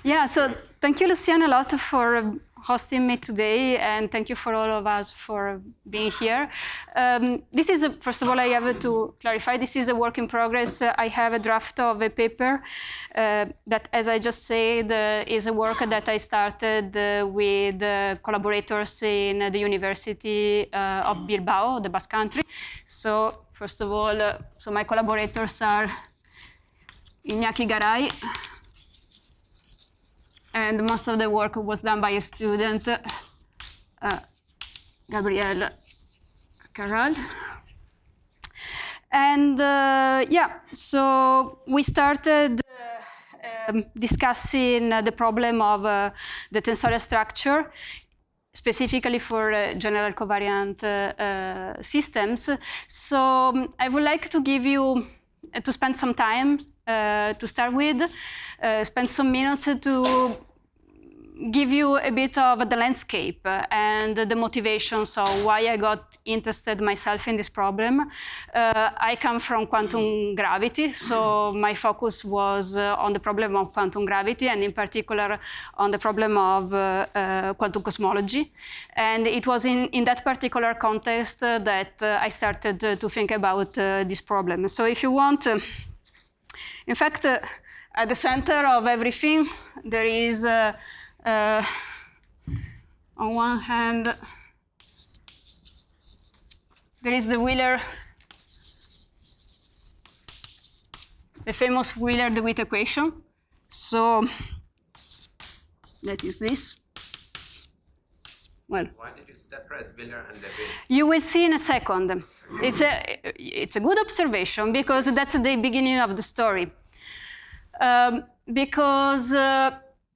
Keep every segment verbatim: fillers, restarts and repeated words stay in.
Yeah, so thank you, Lucian, a lot for hosting me today, and thank you for all of us for being here. Um, this is, a, first of all, I have to clarify, this is a work in progress. Uh, I have a draft of a paper uh, that, as I just said, uh, is a work that I started uh, with uh, collaborators in uh, the University uh, of Bilbao, the Basque Country. So, first of all, uh, so my collaborators are Iñaki Garay, and most of the work was done by a student, uh, Gabriel Carral. And uh, yeah, so we started uh, um, discussing uh, the problem of uh, the tensorial structure, specifically for uh, general covariant uh, uh, systems. So um, I would like to give you, uh, to spend some time uh, to start with, uh, spend some minutes to give you a bit of the landscape and the motivations of why I got interested myself in this problem. Uh, I come from quantum gravity, so my focus was uh, on the problem of quantum gravity, and in particular on the problem of uh, uh, quantum cosmology. And it was in, in that particular context uh, that uh, I started uh, to think about uh, this problem. So if you want, uh, in fact, uh, at the center of everything, there is uh, Uh, on one hand, there is the Wheeler, the famous Wheeler-DeWitt equation. So that is this. Well, why did you separate Wheeler and DeWitt? You will see in a second. It's a, it's a good observation because that's the beginning of the story. Um, because uh,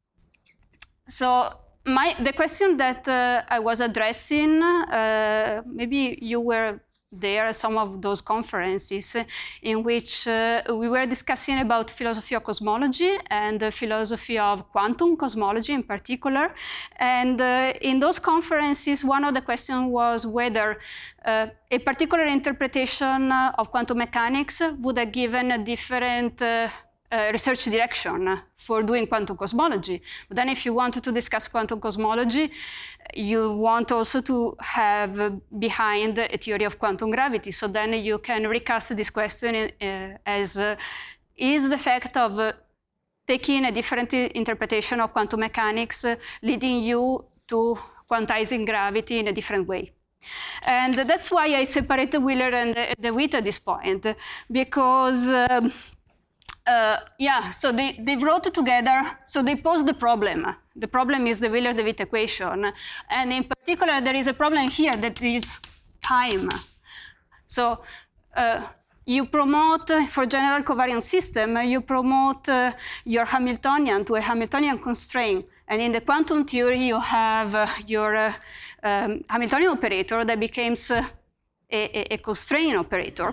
So my, the question that uh, I was addressing, uh, maybe you were there at some of those conferences in which uh, we were discussing about philosophy of cosmology and the philosophy of quantum cosmology in particular. And uh, in those conferences, one of the questions was whether uh, a particular interpretation of quantum mechanics would have given a different uh, Uh, research direction for doing quantum cosmology. But then if you want to discuss quantum cosmology, you want also to have behind a theory of quantum gravity. So then you can recast this question uh, as, uh, is the fact of uh, taking a different interpretation of quantum mechanics uh, leading you to quantizing gravity in a different way? And that's why I separated Wheeler and DeWitt at this point, because um, Uh, yeah, so they, they wrote together, so they posed the problem. The problem is the Wheeler-DeWitt equation. And in particular, there is a problem here that is time. So uh, you promote, for general covariant system, you promote uh, your Hamiltonian to a Hamiltonian constraint. And in the quantum theory, you have uh, your uh, um, Hamiltonian operator that becomes uh, a, a constraint operator.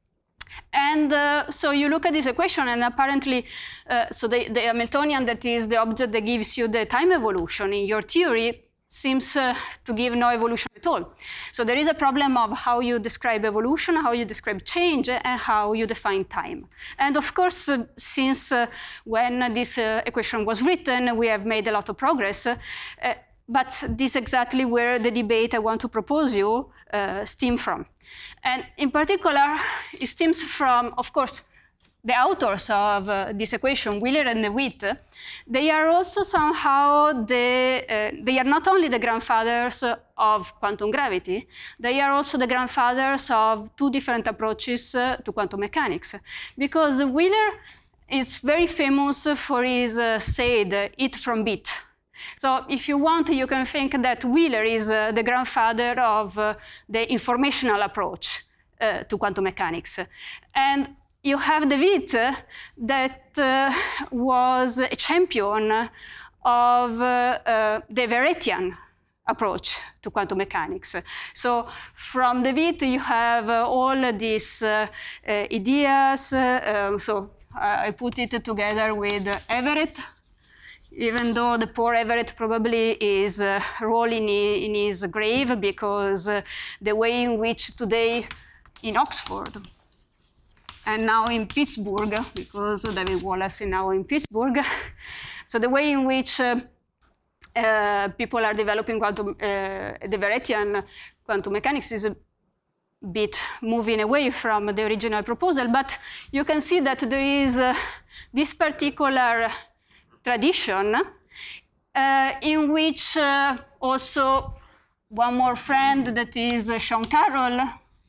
And uh, so you look at this equation, and apparently, uh, so the, the Hamiltonian, that is the object that gives you the time evolution in your theory, seems uh, to give no evolution at all. So there is a problem of how you describe evolution, how you describe change, and how you define time. And of course, uh, since uh, when this uh, equation was written, we have made a lot of progress. Uh, but this is exactly where the debate I want to propose you uh, stem from. And in particular, it stems from, of course, the authors of uh, this equation, Wheeler and DeWitt. They are also somehow the, uh, they are not only the grandfathers of quantum gravity, they are also the grandfathers of two different approaches uh, to quantum mechanics. Because Wheeler is very famous for his uh, said, it from bit. So if you want, you can think that Wheeler is uh, the grandfather of uh, the informational approach uh, to quantum mechanics. And you have DeWitt uh, that uh, was a champion of uh, uh, the Veretian approach to quantum mechanics. So from DeWitt, you have uh, all these uh, uh, ideas. Uh, um, so I put it together with Everett, even though the poor Everett probably is uh, rolling in his grave, because uh, the way in which today in Oxford, and now in Pittsburgh, because David Wallace is now in Pittsburgh. So the way in which uh, uh, people are developing quantum, uh, the Veretian quantum mechanics is a bit moving away from the original proposal, but you can see that there is uh, this particular tradition uh, in which uh, also one more friend, that is uh, Sean Carroll,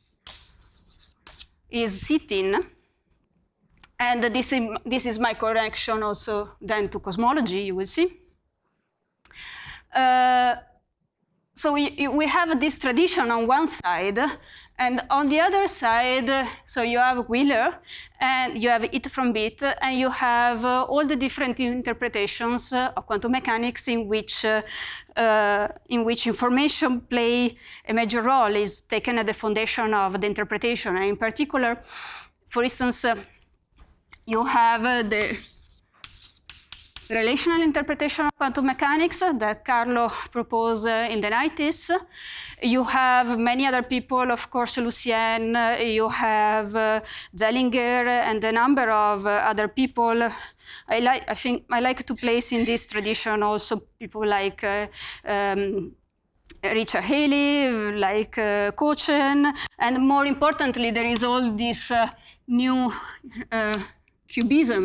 is sitting. And this is, this is my correction also then to cosmology, you will see. Uh, so we, we have this tradition on one side, and on the other side, so you have Wheeler, and you have it from bit, and you have uh, all the different interpretations uh, of quantum mechanics in which, uh, uh, in which information play a major role, is taken at the foundation of the interpretation. And in particular, for instance, uh, you have uh, the relational interpretation of quantum mechanics that Carlo proposed uh, in the nineties. You have many other people, of course, Lucien, uh, you have uh, Zellinger, and a number of uh, other people. I, like, I think I like to place in this tradition also people like uh, um, Richard Haley, like uh, Kochen, and more importantly, there is all this uh, new uh, cubism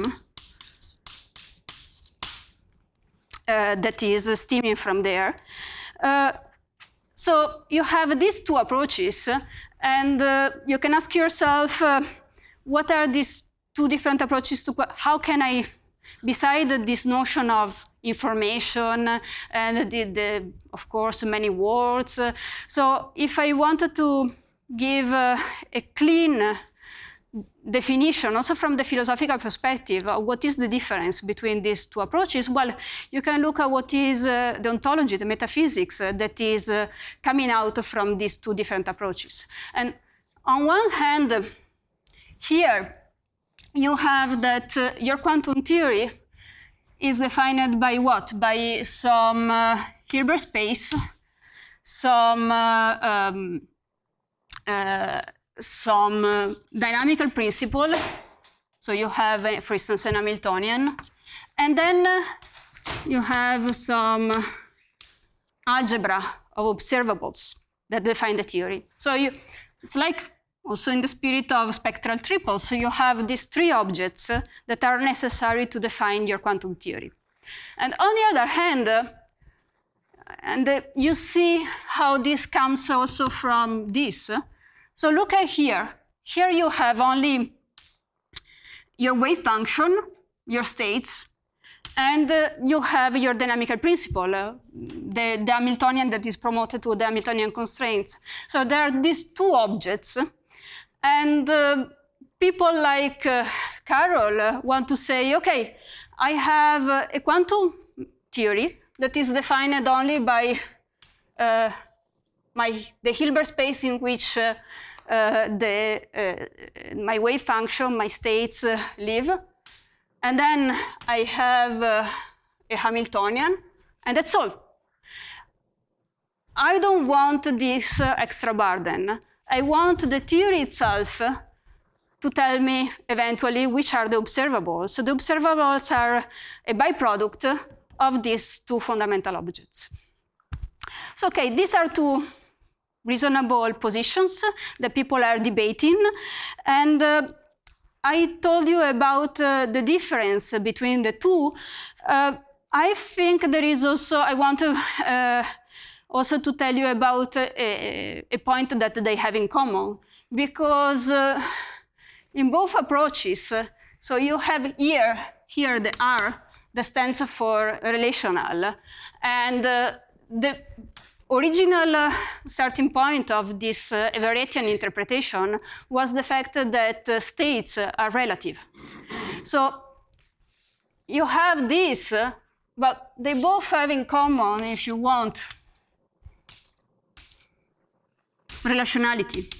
uh, that is uh, stemming from there. Uh, so you have these two approaches, and uh, you can ask yourself, uh, what are these two different approaches to, how can I, beside this notion of information and the, the, of course, many words. Uh, so if I wanted to give uh, a clean definition, also from the philosophical perspective, of what is the difference between these two approaches, well, you can look at what is uh, the ontology, the metaphysics uh, that is uh, coming out from these two different approaches. And on one hand, here you have that uh, your quantum theory is defined by what? By some uh, Hilbert space, some uh, um, uh, some uh, dynamical principle. So you have, uh, for instance, an Hamiltonian, and then uh, you have some algebra of observables that define the theory. So you, it's like also in the spirit of spectral triples. So you have these three objects uh, that are necessary to define your quantum theory. And on the other hand, uh, and uh, you see how this comes also from this. Uh, so look at here. Here you have only your wave function, your states, and uh, you have your dynamical principle, uh, the, the Hamiltonian that is promoted to the Hamiltonian constraints. So there are these two objects. And uh, people like uh, Carroll uh, want to say, okay, I have uh, a quantum theory that is defined only by uh, my, the Hilbert space in which uh, uh, the, uh, my wave function, my states uh, live. And then I have uh, a Hamiltonian, and that's all. I don't want this uh, extra burden. I want the theory itself to tell me eventually which are the observables. So the observables are a byproduct of these two fundamental objects. So, okay, these are two reasonable positions that people are debating. And uh, I told you about uh, the difference between the two. Uh, I think there is also, I want to uh, also to tell you about a, a point that they have in common, because uh, in both approaches, uh, so you have here, here the R that stands for relational, and uh, the original uh, starting point of this uh, Everettian interpretation was the fact that uh, states uh, are relative. So you have this, uh, but they both have in common, if you want, relationality.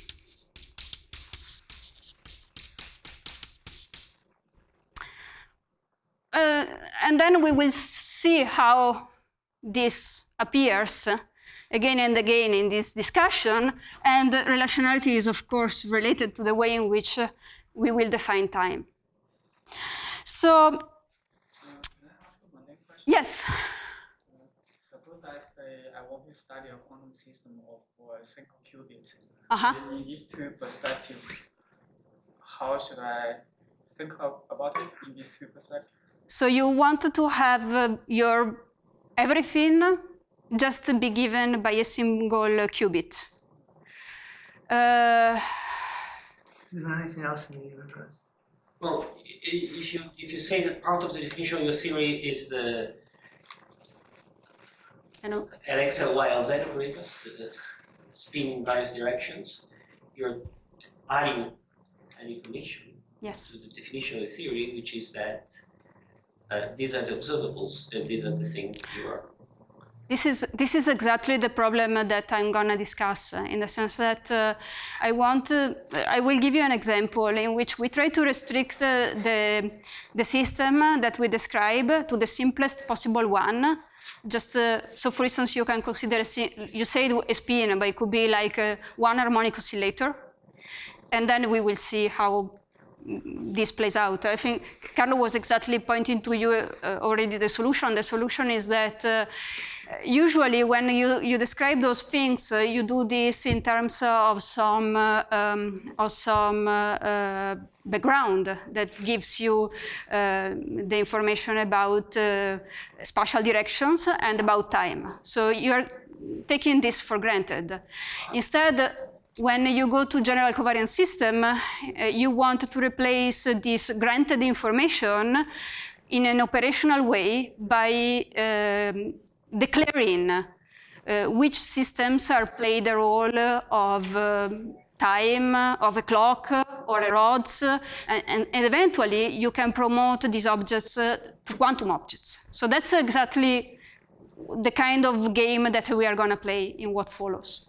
Uh, and then we will see how this appears uh, again and again in this discussion. And uh, relationality is, of course, related to the way in which uh, we will define time. So, Can I ask a one question? yes. Uh, suppose I say I want to study a quantum system of a single qubit. Uh-huh. In these two perspectives, how should I think of, about it in these two perspectives? So you want to have uh, your everything just be given by a single qubit. Uh, Is there anything else in the universe? Well, i- if you if you say that part of the definition of your theory is the you know, L X, L Y, L Z operators, the, the spin in various directions, you're adding an information yes. to the definition of the theory, which is that uh, these are the observables and these are the things you are. This is, this is exactly the problem that I'm going to discuss, uh, in the sense that uh, I want to, I will give you an example in which we try to restrict uh, the, the system that we describe to the simplest possible one. Just uh, so, for instance, you can consider, you say a spin, but it could be like uh, one harmonic oscillator. And then we will see how this plays out. I think Carlo was exactly pointing to you uh, already the solution. The solution is that uh, usually when you, you describe those things, uh, you do this in terms of some, uh, um, of some uh, uh, background that gives you uh, the information about uh, spatial directions and about time. So you're taking this for granted. Instead, when you go to general covariance system, uh, you want to replace uh, this granted information in an operational way by um, declaring uh, which systems are play the role of uh, time, of a clock, or a rods, uh, and, and eventually you can promote these objects uh, to quantum objects. So that's exactly the kind of game that we are going to play in what follows.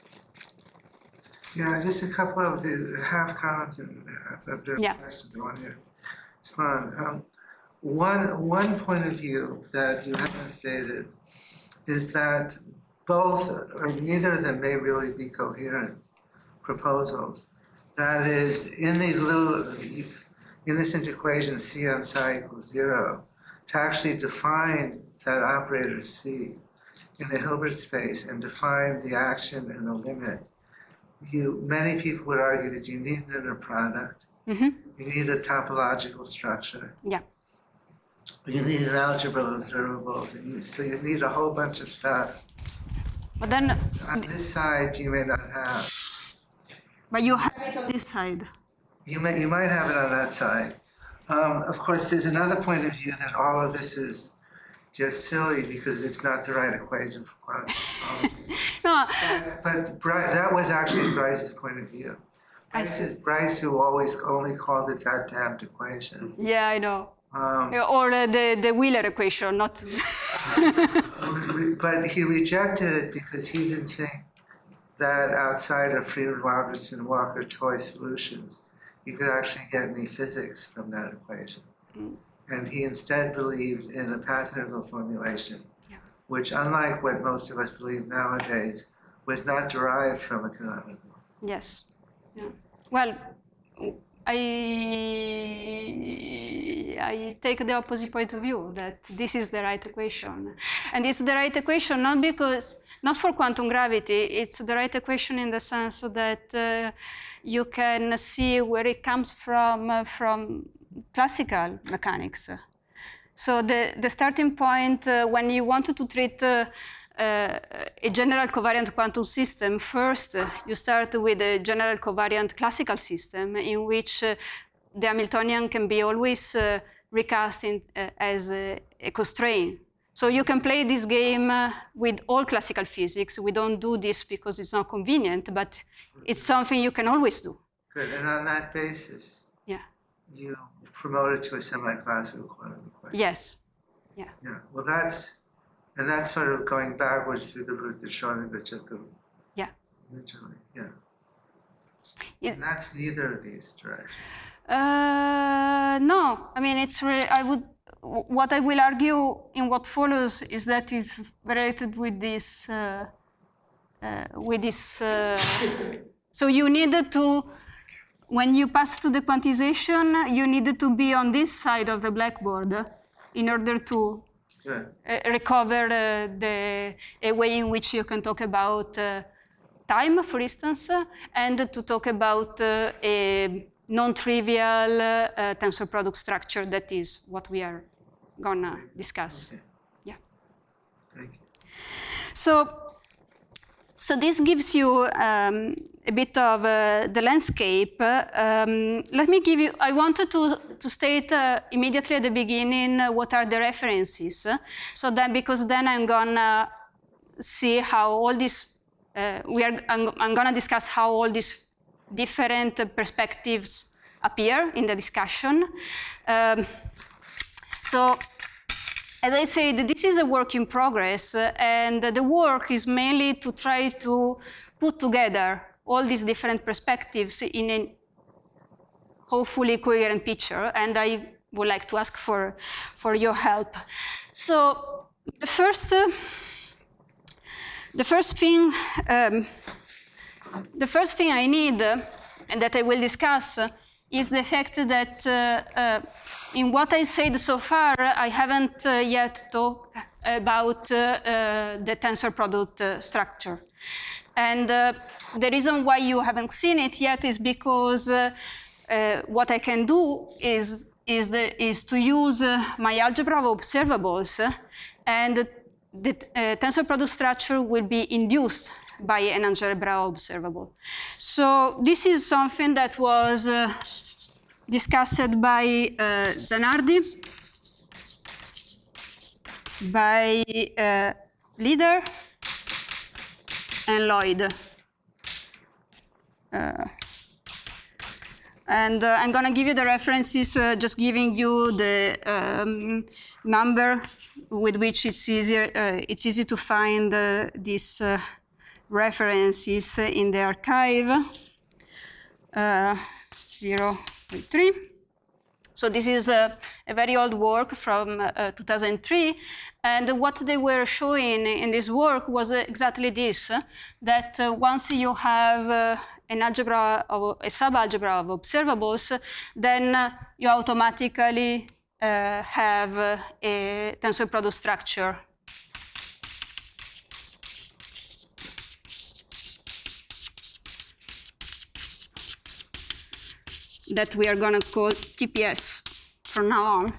Yeah, just a couple of the half comments and uh, of the Yeah. questions I want to respond. Um, one, one point of view that you haven't stated is that both, or neither of them may really be coherent proposals. That is, in the little innocent equation C on psi equals zero, to actually define that operator C in the Hilbert space and define the action and the limit. You, many people would argue that you need an inner product, Mm-hmm. you need a topological structure, Yeah. you need an algebra of observables, and you, so you need a whole bunch of stuff. But then, On this side, you may not have. but you have it on this side. You may, you might have it on that side. Um, of course, there's another point of view that all of this is just silly because it's not the right equation for quantum. Um, No, But Bryce, that was actually Bryce's point of view. I Bryce is Bryce who always only called it that damned equation. yeah, I know. Um, Or uh, the, the Wheeler equation, not. But he rejected it because he didn't think that outside of Freeman-Robertson, Walker-Toy solutions, you could actually get any physics from that equation. Mm. And he instead believed in a path-integral formulation, Yeah. which, unlike what most of us believe nowadays, was not derived from a canonical. Yes. Yeah. Well, I I take the opposite point of view, that this is the right equation, and it's the right equation not because not for quantum gravity. It's the right equation in the sense that uh, you can see where it comes from uh, from classical mechanics. So the the starting point uh, when you wanted to treat uh, Uh, a general covariant quantum system, first uh, you start with a general covariant classical system in which uh, the Hamiltonian can be always uh, recast in, uh, as a, a constraint. So you can play this game uh, with all classical physics. We don't do this because it's not convenient, but it's something you can always do. Good, and on that basis, Yeah. you promote it to a semi-classical quantum equation. Yes. Yeah. Yeah, well, that's, and that's sort of going backwards through the route that Schrödinger took Yeah. originally, yeah. It- And that's neither of these directions. Uh, no, I mean, it's re- I would, what I will argue in what follows is that is related with this, uh, uh, with this, uh, so you need to when you pass to the quantization, you need to be on this side of the blackboard in order to Yeah. uh, recover uh, the a way in which you can talk about uh, time, for instance, uh, and to talk about uh, a non-trivial uh, tensor product structure that is what we are gonna discuss. Okay. Yeah. Thank you. So, so this gives you um, a bit of uh, the landscape. Um, let me give you, I wanted to, to state uh, immediately at the beginning uh, what are the references. So then, because then I'm gonna see how all these, uh, we are, I'm, I'm gonna discuss how all these different uh, perspectives appear in the discussion. Um, so, as I said, this is a work in progress, uh, and the work is mainly to try to put together all these different perspectives in a hopefully coherent picture, and I would like to ask for, for your help. So the first, uh, the first thing, um, the first thing I need, uh, and that I will discuss, uh, is the fact that uh, uh, in what I said so far, I haven't uh, yet talked about uh, uh, the tensor product uh, structure. And uh, the reason why you haven't seen it yet is because uh, uh, what I can do is, is, the, is to use uh, my algebra of observables, uh, and the uh, tensor product structure will be induced by an algebra observable. So this is something that was uh, discussed by uh, Zanardi, by uh, Lieder, and Lloyd. Uh, and uh, I'm gonna give you the references, uh, just giving you the um, number with which it's easier, uh, it's easy to find uh, this uh, references in the archive, uh, zero point three. So this is a, a very old work from uh, two thousand three, and what they were showing in this work was uh, exactly this, uh, that uh, once you have uh, an algebra, of, a subalgebra of observables, then uh, you automatically uh, have uh, a tensor product structure. That we are going to call T P S from now on.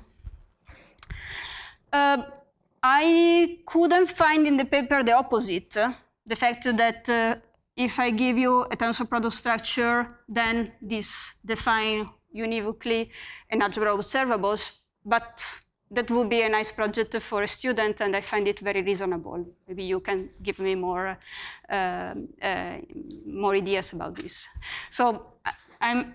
Uh, I couldn't find in the paper the opposite, uh, the fact that uh, if I give you a tensor product structure, then this define univocally an algebra of observables, but that would be a nice project for a student, and I find it very reasonable. Maybe you can give me more, uh, uh, more ideas about this. So I'm,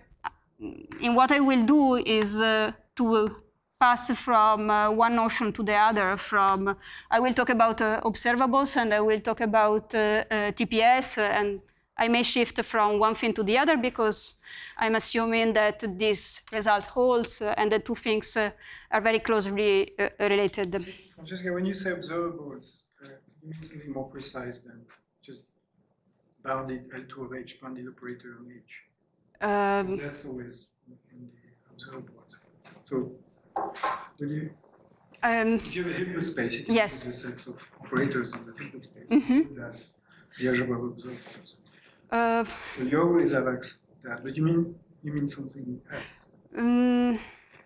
in what I will do is uh, to pass from uh, one notion to the other. From I will talk about uh, observables, and I will talk about uh, uh, T P S, and I may shift from one thing to the other because I'm assuming that this result holds, uh, and the two things uh, are very closely uh, related. Francesca, when you say observables, uh, you mean something more precise than just bounded L two of H, bounded operator on H. Um, That's always in the observables. So, will you, um, if you have a Hilbert space, you can yes. put the sets of operators in the Hilbert space. Mm-hmm. That the algebra of observables. Uh, So you always have access to that, but you mean you mean something else? um,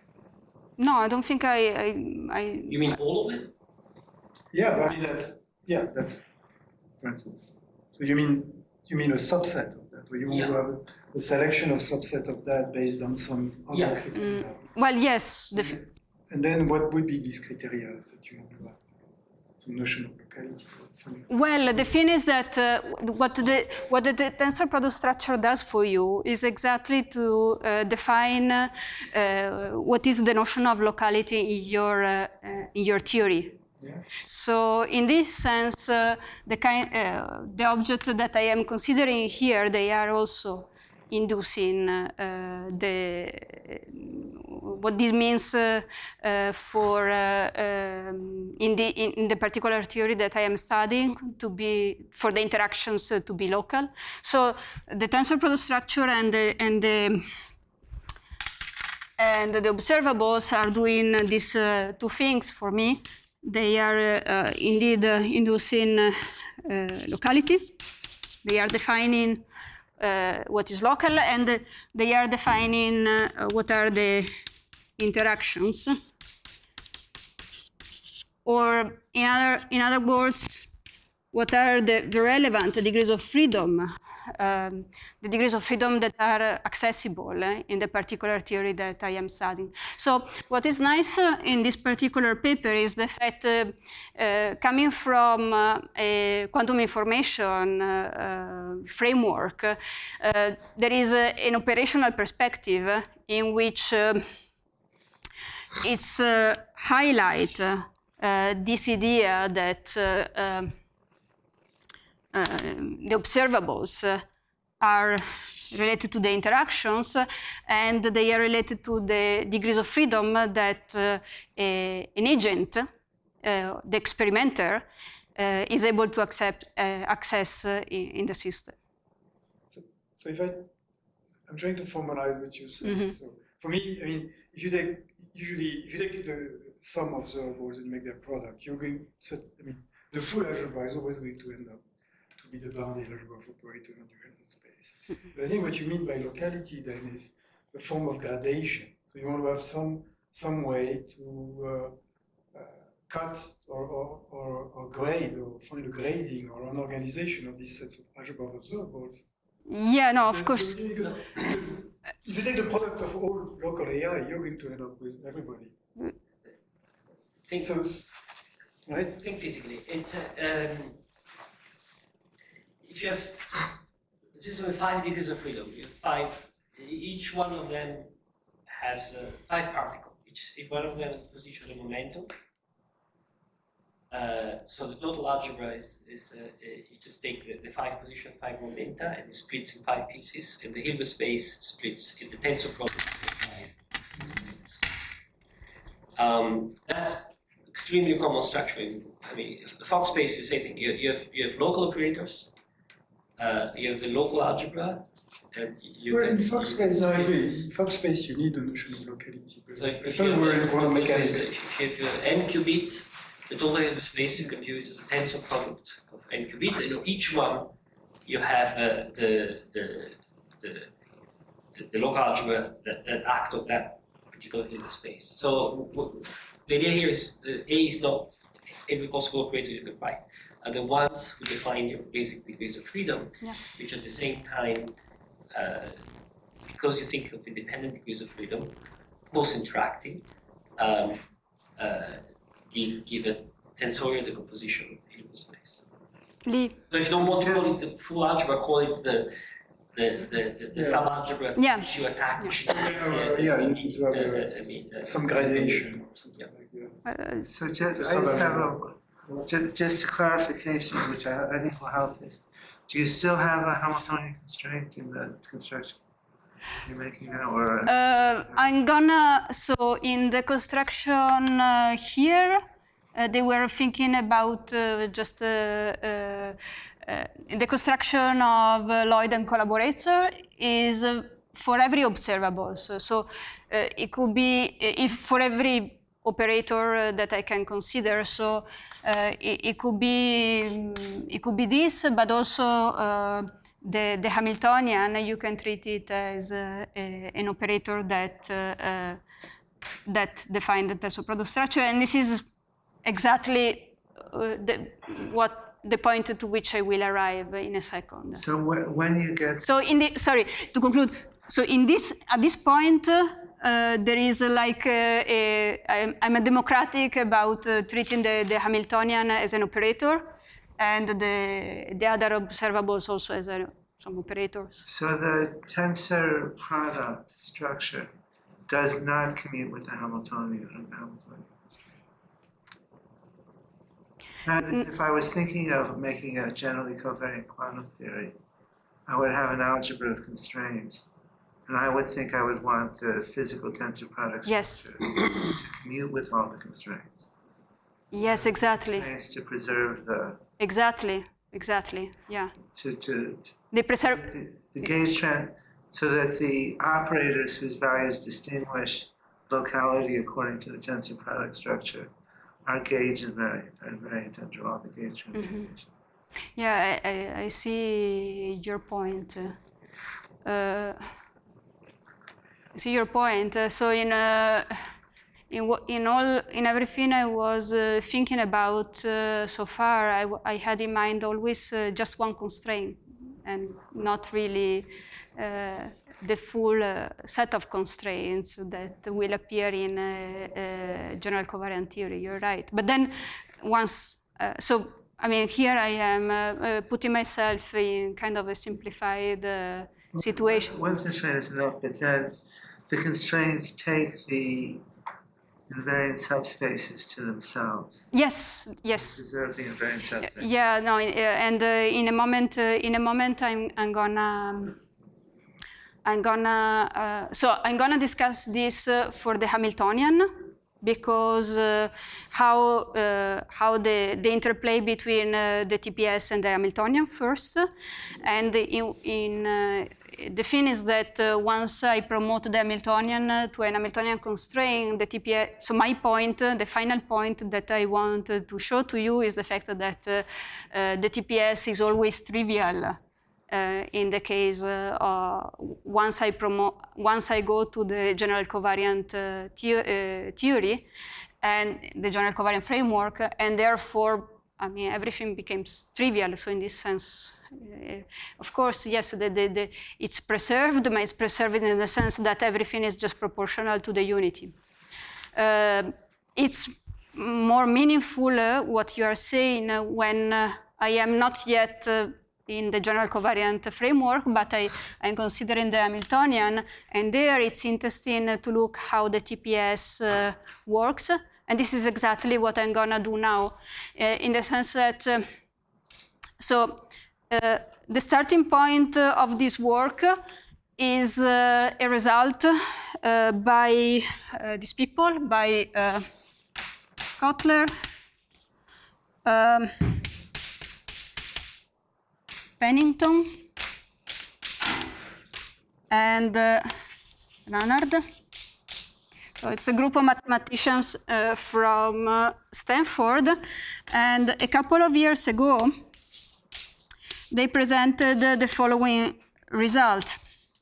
no, I don't think I. I, I You mean all of it? Yeah, but I mean that's yeah, that's for instance. So you mean you mean a subset of that, where you want Yeah. to have a, a selection of subset of that based on some other Yeah. criteria. Mm, well, yes. The, And then what would be these criteria that you want to have? Some notion of locality. Some Well, the thing is that uh, what, the, what the, the tensor product structure does for you is exactly to uh, define uh, what is the notion of locality in your, uh, uh, in your theory. Yeah. So in this sense, uh, the, kind, uh, the object that I am considering here, they are also inducing uh, the what this means uh, uh, for uh, um, in the in, in the particular theory that I am studying to be for the interactions uh, to be local. So the tensor product structure and the and the And the observables are doing these uh, two things for me. They are uh, indeed uh, inducing uh, uh, locality. They are defining uh, what is local, and they are defining uh, what are the interactions. Or in other, in other words, what are the, the relevant degrees of freedom, um, the degrees of freedom that are uh, accessible uh, in the particular theory that I am studying. So what is nice uh, in this particular paper is the fact uh, uh, coming from uh, a quantum information uh, uh, framework, uh, there is uh, an operational perspective in which uh, it's uh, highlight uh, uh, this idea that uh, um, Uh, the observables uh, are related to the interactions, uh, and they are related to the degrees of freedom that uh, a, an agent, uh, the experimenter, uh, is able to accept, uh, access uh, in, in the system. So, so if I, I'm trying to formalize what you said. Mm-hmm. So for me, I mean, if you take, usually, if you take the some observables and make their product, you're going to, I mean, the full algebra is always going to end up to be the bounded algebra of operator on your Hilbert space. Mm-hmm. But I think what you mean by locality then is a form of gradation. So you want to have some some way to uh, uh, cut or, or, or, or grade or find a grading or an organization of these sets of algebra of observables. Yeah, no, of And course. so, because, because if you take the product of all local A I, you're going to end up with everybody. Think, So, right? think physically. It's a, um, if you have a system with five degrees of freedom, you have five, each one of them has uh, five particles. Each, if one of them is position of momentum. Uh, so the total algebra is, is uh, uh, you just take the, the five position, five momenta, and it splits in five pieces, and the Hilbert space splits in the tensor product of five moments. Um, that's extremely common structure. In, I mean, the Fock space is the same thing. You, you have you have local operators. Uh, you have the local algebra, and you. Well, can, in Fock you space, can I agree. In Fock space, you need the notion of locality. So I if thought you we were in have, quantum if mechanics. you have uh, n qubits, the total Hilbert space you compute is a tensor product of n qubits, and on each one you have uh, the, the, the, the the local algebra that, that act on that particular Hilbert space. So w the idea here is the A is not every possible operator you can write. Are the ones who define your basic degrees of freedom, Yeah. which at the same time, uh, because you think of independent degrees of freedom, of course interacting, um, uh, give give a tensorial decomposition of the Hilbert space. Lee. So if you don't want to call it the full algebra, call it the the the, the, the Yeah. sub-algebra Yeah. which you attack. Which is, Yeah, yeah, you need to have a- uh, I mean, uh, Some gradation or something Yeah. like that. Uh, So just, I just have a, ju- just a clarification, which I, I think will help this. Do you still have a Hamiltonian constraint in the construction you're making now, or? Uh, I'm gonna, so in the construction uh, here, uh, they were thinking about uh, just uh, uh, uh, the construction of uh, Lloyd and collaborator is uh, for every observable. So, so uh, it could be, if for every operator uh, that I can consider, so uh, it, it could be, it could be this, but also uh, The, the Hamiltonian, you can treat it as uh, a, an operator that uh, uh, that defines the tensor product structure, and this is exactly uh, the, what the point to which I will arrive in a second. So wh- when you get, So in the sorry to conclude. So in this at this point, uh, there is uh, like uh, a, I'm, I'm a democratic about uh, treating the, the Hamiltonian as an operator, and the the other observables also as a, some operators. so the tensor product structure does not commute with the Hamiltonian. Hamiltonian. And if I was thinking of making a generally covariant quantum theory, I would have an algebra of constraints. And I would think I would want the physical tensor product Yes. structure to commute with all the constraints. Yes, exactly, Constraints to preserve the, exactly, exactly. Yeah, to, to, they preserve. the, the gauge, tran- so that the operators whose values distinguish locality according to the tensor product structure are gauge invariant, are invariant under all the gauge transformations. Yeah, I, I, I see your point. Uh, I see your point. Uh, so in uh, in in all in everything I was uh, thinking about uh, so far, I, I had in mind always uh, just one constraint, and not really uh, the full uh, set of constraints that will appear in uh, uh, general covariant theory. You're right. But then once, uh, so I mean, here I am uh, uh, putting myself in kind of a simplified uh, situation. One constraint is enough, but then the constraints take the invariant subspaces to themselves. Yes, yes. Preserve the invariant subspace. Yeah, no, uh, and uh, in a moment, uh, in a moment, I'm I'm gonna. Um, I'm gonna, uh, so I'm gonna discuss this uh, for the Hamiltonian, because uh, how uh, how the, the interplay between uh, the T P S and the Hamiltonian first, and in, in uh, the thing is that uh, once I promote the Hamiltonian uh, to an Hamiltonian constraint, the T P S, so my point, uh, the final point that I want uh, to show to you is the fact that uh, uh, the T P S is always trivial. Uh, in the case uh, uh, once I promote, once I go to the general covariant uh, the uh, theory and the general covariant framework, and therefore, I mean, everything becomes trivial. So in this sense, uh, of course, yes, the, the, the, it's preserved, but it's preserved in the sense that everything is just proportional to the unity. Uh, it's more meaningful uh, what you are saying uh, when uh, I am not yet uh, in the general covariant framework, but I, I'm considering the Hamiltonian, and there it's interesting to look how the T P S uh, works, and this is exactly what I'm gonna do now, uh, in the sense that, uh, so uh, the starting point uh, of this work is uh, a result uh, by uh, these people, by uh, Kotler, um, Pennington, and uh, Ranard. So it's a group of mathematicians uh, from uh, Stanford, and a couple of years ago, they presented uh, the following result.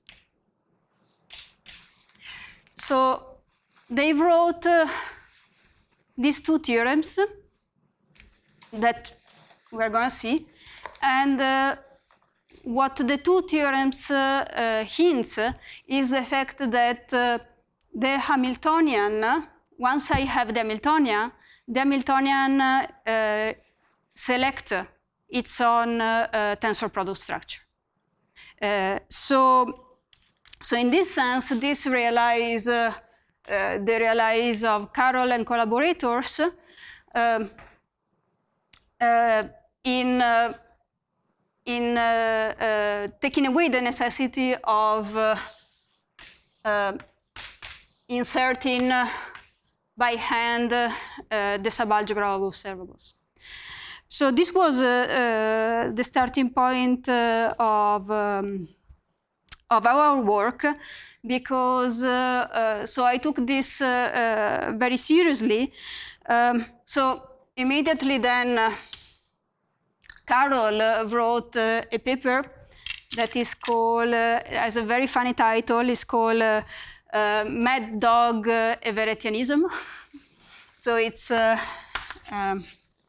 So they wrote uh, these two theorems that we're going to see, and uh, what the two theorems uh, uh, hints is the fact that uh, the Hamiltonian, once I have the Hamiltonian, the Hamiltonian uh, uh, select its own uh, uh, tensor product structure. Uh, so, so in this sense, this realize uh, uh, the realize of Carroll and collaborators uh, uh, in uh, in uh, uh, taking away the necessity of uh, uh, inserting uh, by hand uh, uh, the subalgebra of observables. So this was uh, uh, the starting point uh, of, um, of our work, because uh, uh, so I took this uh, uh, very seriously. Um, so immediately then, uh, Carroll uh, wrote uh, a paper that is called, uh, has a very funny title, it's called uh, uh, Mad Dog uh, Everettianism. So it's uh, um,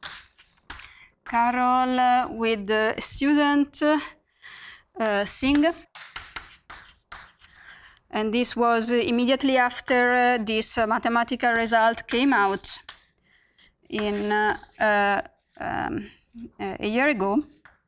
Carroll uh, with the student uh, Singh. And this was immediately after uh, this uh, mathematical result came out in uh, uh, um, a year ago.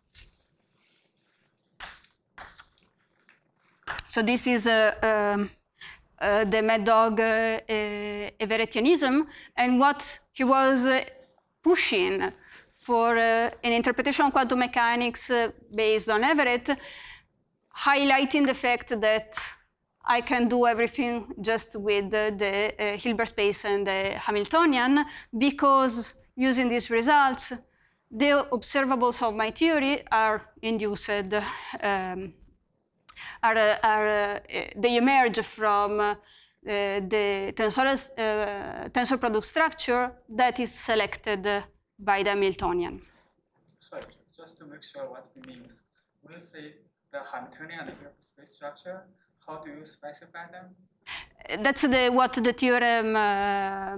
So this is uh, um, uh, the Mad Dog uh, uh, Everettianism, and what he was uh, pushing for uh, an interpretation of quantum mechanics uh, based on Everett, highlighting the fact that I can do everything just with the, the uh, Hilbert space and the Hamiltonian, because using these results, the observables of my theory are induced um, are, uh, are uh, they emerge from uh, the tensor, uh, tensor product structure that is selected by the Hamiltonian. Sorry, just to make sure what it means. When you say the Hamiltonian and the space structure, how do you specify them? That's the, what the theorem, uh,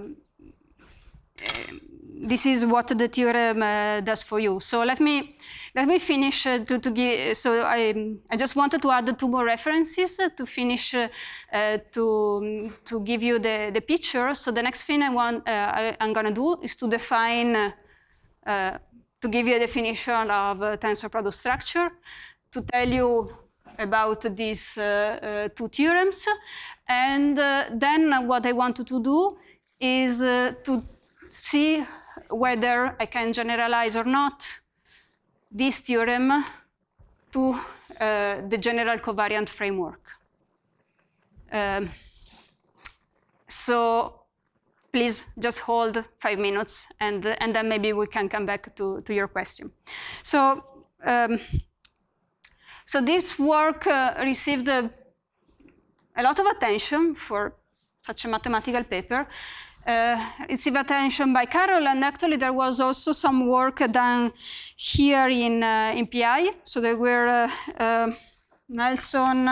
this is what the theorem uh, does for you. So let me, let me finish uh, to, to give, so I, I just wanted to add two more references to finish, uh, uh, to, to give you the, the picture. So the next thing I want, uh, I, I'm gonna do is to define, uh, to give you a definition of uh, tensor product structure, to tell you about these uh, uh, two theorems. And uh, then what I wanted to do is uh, to see whether I can generalize or not this theorem to uh, the general covariant framework. Um, so please just hold five minutes and, and then maybe we can come back to, to your question. So, um, so this work uh, received a, a lot of attention for such a mathematical paper. Uh, received attention by Carroll, and actually there was also some work done here in, uh, in P I. So there were uh, uh, Nelson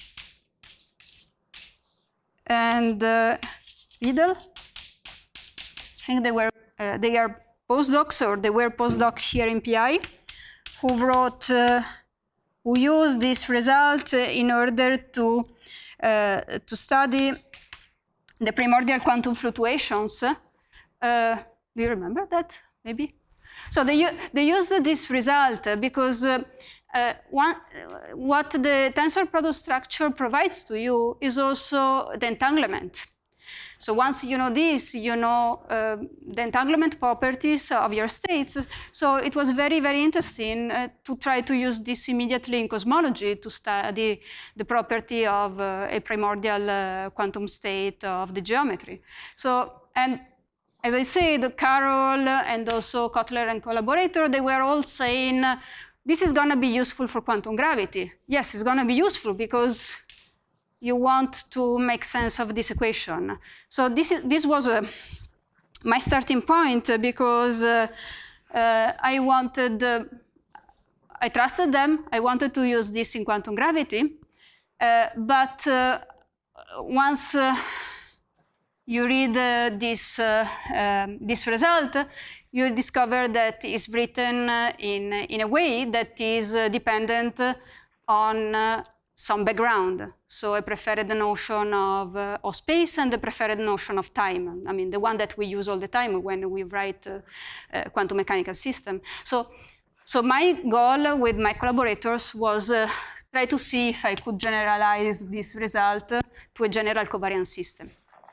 and uh, Riedel. I think they were uh, they are postdocs, or they were postdocs here in P I, who wrote, uh, who used this result in order to uh, to study the primordial quantum fluctuations. Uh, do you remember that, maybe? So they, they used this result because uh, uh, one, what the tensor product structure provides to you is also the entanglement. So once you know this, you know uh, the entanglement properties of your states. So it was very, very interesting uh, to try to use this immediately in cosmology to study the property of uh, a primordial uh, quantum state of the geometry. So, and as I said, Carroll and also Kotler and collaborator, they were all saying, uh, this is going to be useful for quantum gravity. Yes, it's going to be useful because you want to make sense of this equation. So this, is, this was uh, my starting point uh, because uh, uh, I wanted, uh, I trusted them, I wanted to use this in quantum gravity, uh, but uh, once uh, you read uh, this, uh, um, this result, you discover that it's written uh, in, in a way that is uh, dependent on uh, some background. So I preferred the notion of, uh, of space and the preferred notion of time. I mean, the one that we use all the time when we write uh, uh, quantum mechanical system. So, so my goal with my collaborators was uh, try to see if I could generalize this result to a general covariant system.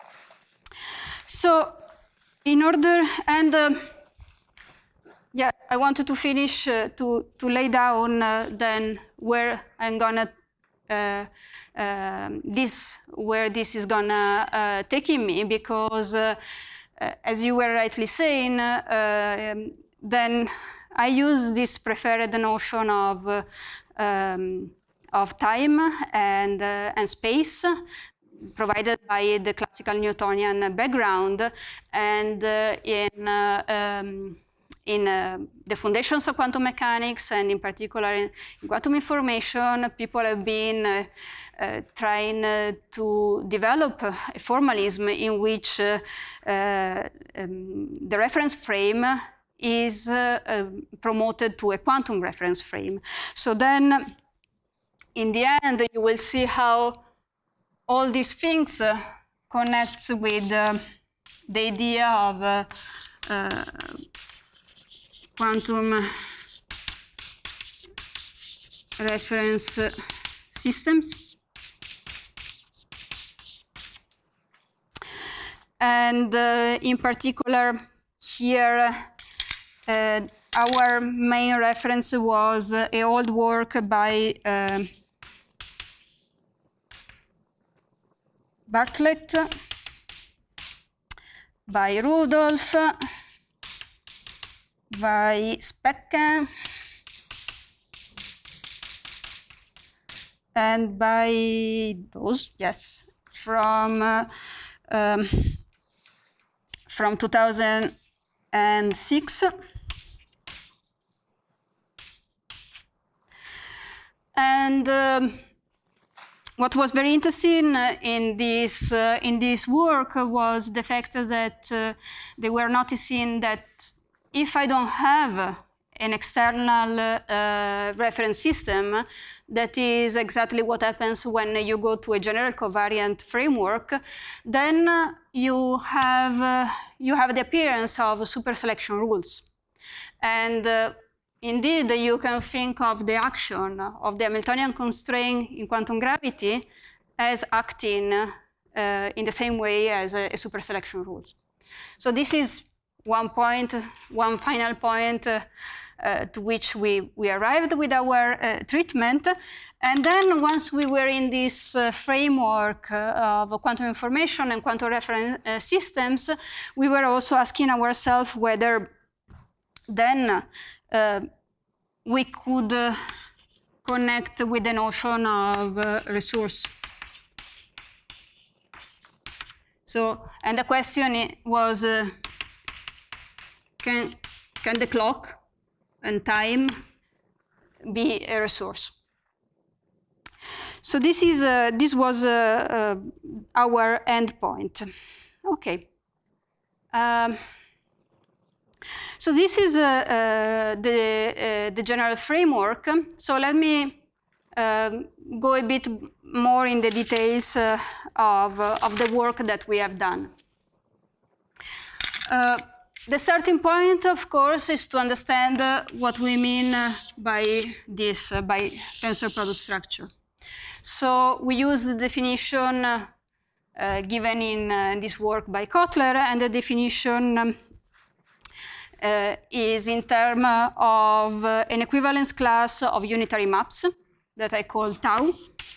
So in order, and uh, yeah, I wanted to finish uh, to, to lay down uh, then where I'm gonna Uh, uh, this, where this is gonna uh, taking me, because uh, uh, as you were rightly saying, uh, um, then I use this preferred notion of uh, um, of time and uh, and space, provided by the classical Newtonian background, and uh, in uh, um, in uh, the foundations of quantum mechanics, and in particular in, in quantum information, people have been uh, uh, trying uh, to develop a formalism in which uh, uh, um, the reference frame is uh, uh, promoted to a quantum reference frame. So then, in the end, you will see how all these things uh, connects with uh, the idea of uh, uh, quantum reference systems. And uh, in particular, here, uh, our main reference was uh, a old work by uh, Bartlett, by Rudolph, by Specke, and by those, yes, from uh, um, from two thousand six. And um, what was very interesting uh, in this uh, in this work was the fact that uh, they were noticing that if I don't have an external uh, reference system, that is exactly what happens when you go to a general covariant framework, then uh, you have uh, you have the appearance of super selection rules. And uh, indeed, you can think of the action of the Hamiltonian constraint in quantum gravity as acting uh, in the same way as a, a super selection rule. So this is one point, one final point uh, uh, to which we, we arrived with our uh, treatment. And then once we were in this uh, framework uh, of quantum information and quantum reference uh, systems, we were also asking ourselves whether then uh, we could uh, connect with the notion of uh, resource. So, and the question was, uh, can, can the clock and time be a resource? So this is uh, this was uh, uh, our endpoint. Okay. Um, So this is uh, uh, the, uh, the general framework. So let me um, go a bit more in the details uh, of, uh, of the work that we have done. Uh, the starting point, of course, is to understand uh, what we mean uh, by this, uh, by tensor product structure. So we use the definition uh, uh, given in uh, this work by Kotler, and the definition um, Uh, is in terms of uh, an equivalence class of unitary maps that I call tau.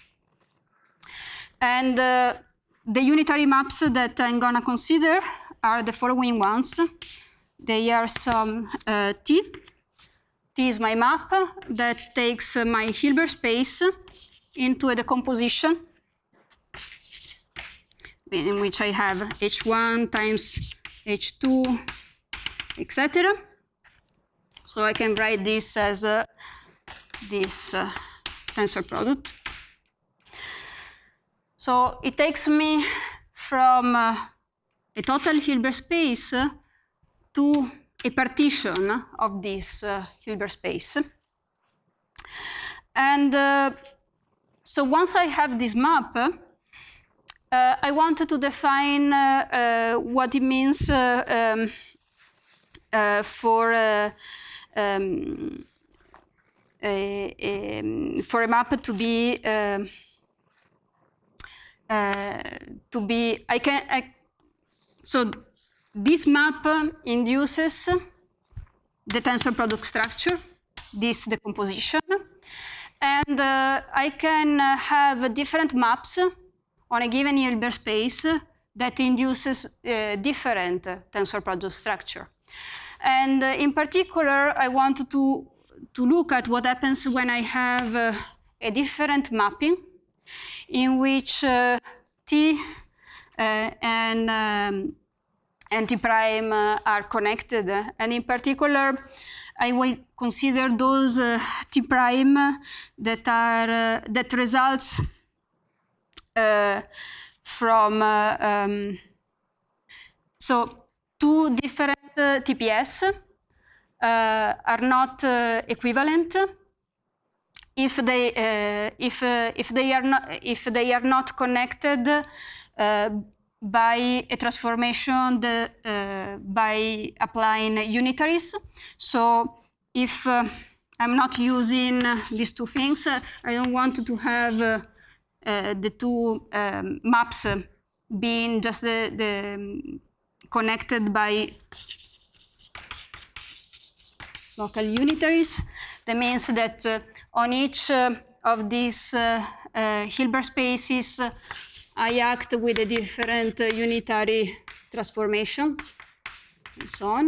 And uh, the unitary maps that I'm going to consider are the following ones. They are some uh, T. T is my map that takes uh, my Hilbert space into a decomposition in which I have H one times H two, et cetera. So I can write this as uh, this uh, tensor product. So it takes me from uh, a total Hilbert space uh, to a partition of this uh, Hilbert space. And uh, so once I have this map, uh, I wanted to define uh, uh, what it means uh, um, Uh, for uh, um, a, a, for a map to be uh, uh, to be I can I, so this map induces the tensor product structure, this decomposition, and uh, I can have different maps on a given Hilbert space that induces uh, different tensor product structure. And uh, in particular, I want to, to look at what happens when I have uh, a different mapping in which uh, T uh, and, um, and T prime uh, are connected. And in particular, I will consider those uh, T prime that are uh, that results uh, from uh, um, so two different uh, T P S uh, are not uh, equivalent if they uh, if uh, if they are not if they are not connected uh, by a transformation the, uh, by applying unitaries. So if uh, I'm not using these two things, uh, I don't want to have uh, uh, the two um, maps being just the, the connected by local unitaries. That means that uh, on each uh, of these uh, uh, Hilbert spaces, uh, I act with a different uh, unitary transformation, and so on.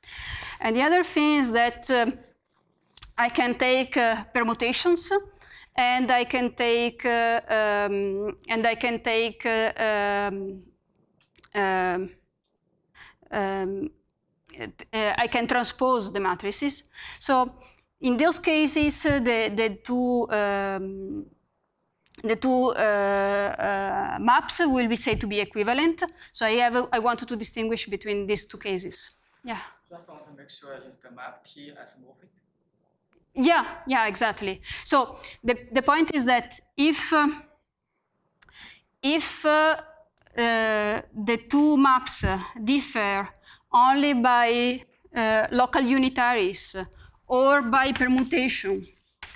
And the other thing is that uh, I can take uh, permutations and I can take uh, um, and I can take uh, um, um, um, uh, I can transpose the matrices. So in those cases, uh, the the two um, the two uh, uh, maps will be said to be equivalent. So I have a, I wanted to distinguish between these two cases. Yeah. Just want to make sure is the map T isomorphic? Yeah, yeah, exactly. So the, the point is that if, uh, if uh, uh, the two maps differ only by uh, local unitaries or by permutation,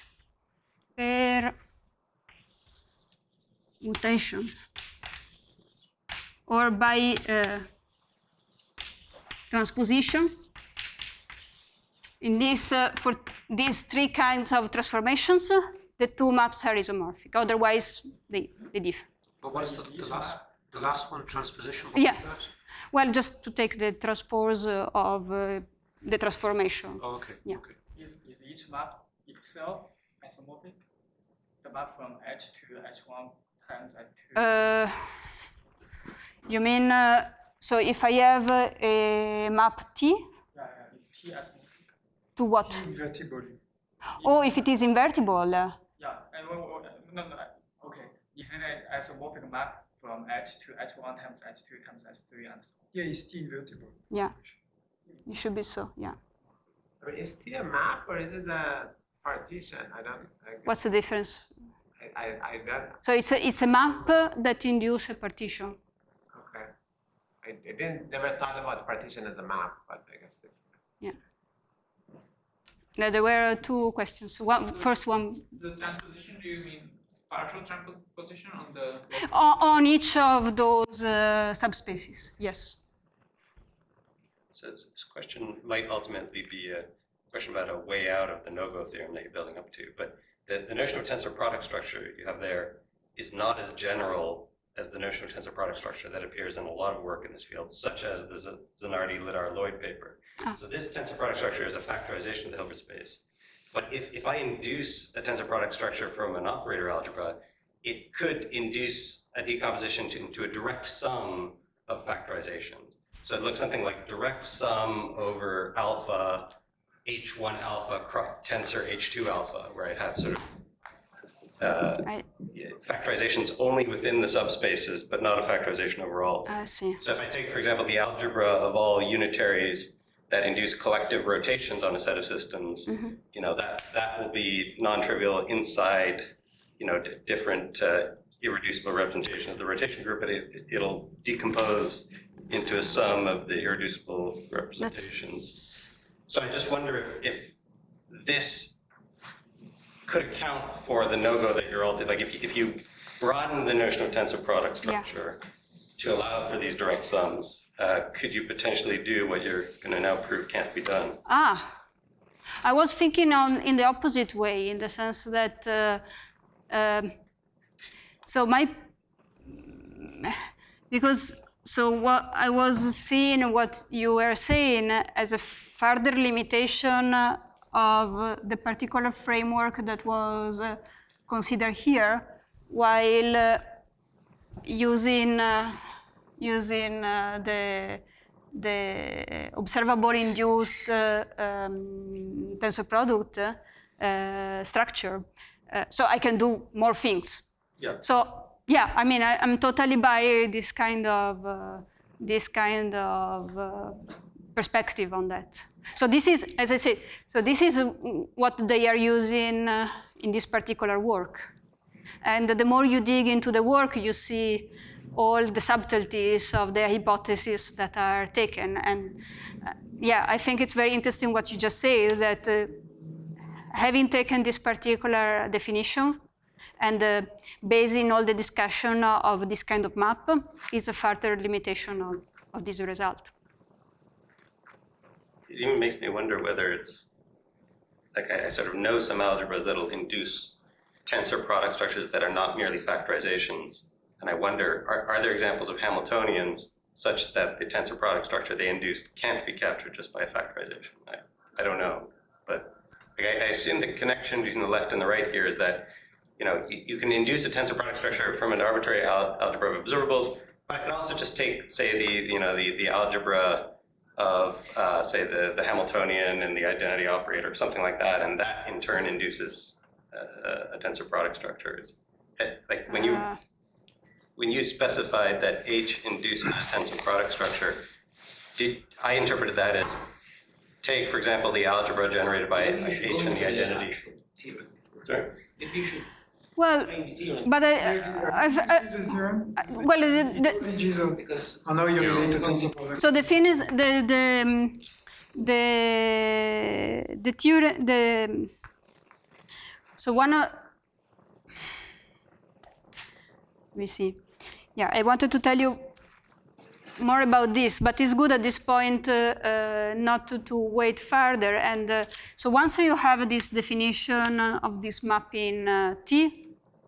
permutation, or by uh, transposition, in this, uh, for these three kinds of transformations, uh, the two maps are isomorphic. Otherwise, they, they differ. But what is the, the last the last one, transposition? Yeah. Well, just to take the transpose uh, of uh, the transformation. Oh, okay. Yeah. Okay. Is, is each map itself isomorphic? The map from H to H one times H two? Uh, you mean, uh, so if I have uh, a map T, Yeah, yeah, is T isomorphic? to what? Invertibly. Oh, if it is invertible. Uh, Yeah, and well, well, no, no, okay. Is it an isomorphic map from H to H one times H two times H three and so on? Yeah, it's T invertible. yeah, it should be so, yeah. I mean, is T a map or is it a partition? I don't. I, What's the difference? I, I, I don't. So it's a, it's a map that induces a partition. Okay. I, I didn't never thought about partition as a map, but I guess. It, Yeah. Now, there were two questions. One, first one, The transposition, do you mean partial transposition on the? on, on each of those uh, subspaces, yes. So this question might ultimately be a question about a way out of the no-go theorem that you're building up to, but the, the notion of tensor product structure you have there is not as general as the notion of tensor product structure that appears in a lot of work in this field, such as the Z- Zanardi, Lidar, Lloyd paper. Ah. So this tensor product structure is a factorization of the Hilbert space. But if, if I induce a tensor product structure from an operator algebra, it could induce a decomposition to, into a direct sum of factorizations. So it looks something like direct sum over alpha, H one alpha, cro- tensor H two alpha, where I have sort of uh, I, factorizations only within the subspaces, but not a factorization overall. I see. So if I take, for example, the algebra of all unitaries that induce collective rotations on a set of systems, Mm-hmm. you know, that, that will be non-trivial inside, you know, d- different uh, irreducible representation of the rotation group, but it, it'll decompose into a sum of the irreducible representations. That's, So I just wonder if, if this could account for the no-go that you're all, like if, if you broaden the notion of tensor product Yeah. structure to allow for these direct sums, uh, could you potentially do what you're going to now prove can't be done? ah, I was thinking on in the opposite way, in the sense that, uh, um, so my, because, so what I was seeing what you were saying as a further limitation of the particular framework that was uh, considered here, while uh, using uh, using uh, the the observable induced uh, um, tensor product uh, structure. Uh, so I can do more things. Yeah. So yeah, I mean, I, I'm totally by this kind of uh, this kind of uh, perspective on that. So this is, as I said, so this is what they are using uh, in this particular work. And the more you dig into the work, you see all the subtleties of the hypotheses that are taken. And uh, yeah, I think it's very interesting what you just said, that uh, having taken this particular definition and uh, basing all the discussion of this kind of map is a further limitation of, of this result. It even makes me wonder whether it's, like I, I sort of know some algebras that'll induce tensor product structures that are not merely factorizations. And I wonder, are, are there examples of Hamiltonians such that the tensor product structure they induced can't be captured just by a factorization? I, I don't know, but like I, I assume the connection between the left and the right here is that you know, you, you can induce a tensor product structure from an arbitrary al algebra of observables, but I can also just take, say, the, you know, the, the algebra of, uh, say, the, the Hamiltonian and the identity operator, something like that, and that in turn induces a, a tensor product structure. It's, like when you, Uh, when you specified that H induces a tensor product structure, did, I interpreted that as, take, for example, the algebra generated by Maybe you should H go and the into the identity. actual theorem before. Sorry? Maybe you should well, explain the theorem, but I, I've, I, The theorem? well, the, the, Images of, because I know you're using the tensor product. so the thing is the the um, the the theorem the so one of let me see. Yeah, I wanted to tell you more about this, but it's good at this point uh, uh, not to, to wait further. And uh, so once you have this definition of this mapping uh, T,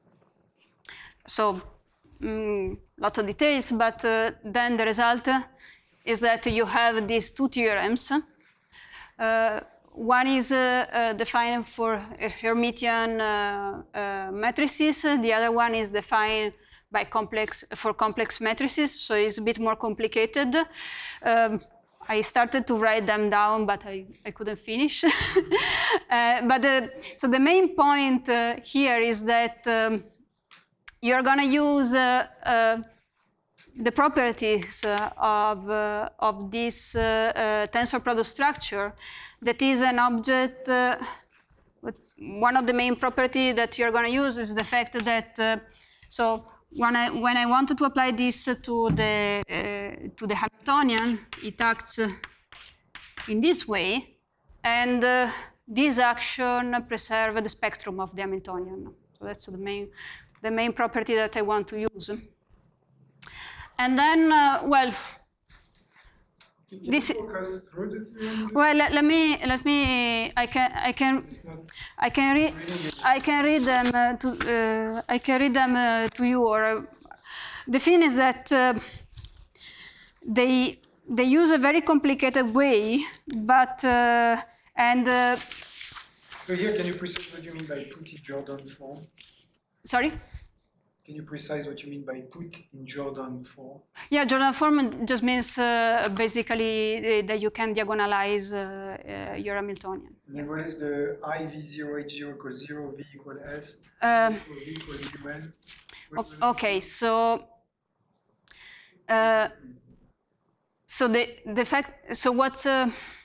so mm, lot of details, but uh, then the result is that you have these two theorems. Uh, one is uh, uh, defined for Hermitian uh, uh, matrices. The other one is defined by complex for complex matrices, so it's a bit more complicated. Um, I started to write them down, but I, I couldn't finish. uh, but uh, so the main point uh, here is that um, you're going to use uh, uh, the properties uh, of, uh, of this uh, uh, tensor product structure that is an object. Uh, one of the main properties that you're going to use is the fact that, uh, so when I, when I wanted to apply this to the, uh, to the Hamiltonian, it acts in this way, and uh, this action preserves the spectrum of the Hamiltonian. So that's the main, the main property that I want to use. And then, uh, well, Can this, you walk us through the theorem? well, let, let me, let me, I can, I can, I can read, I can read them uh, to, uh, I can read them uh, to you. Or uh, the thing is that uh, they, they use a very complicated way, but uh, and. Uh, So here, can you precise what you mean by put in Jordan form? sorry. Can you precise what you mean by put in Jordan form? Yeah, Jordan form just means uh, basically uh, that you can diagonalize uh, uh, your Hamiltonian. And then what is the I V zero H zero equals zero, V equal S, Uh, V equal U N? O- Okay, so uh, so the the fact so what uh,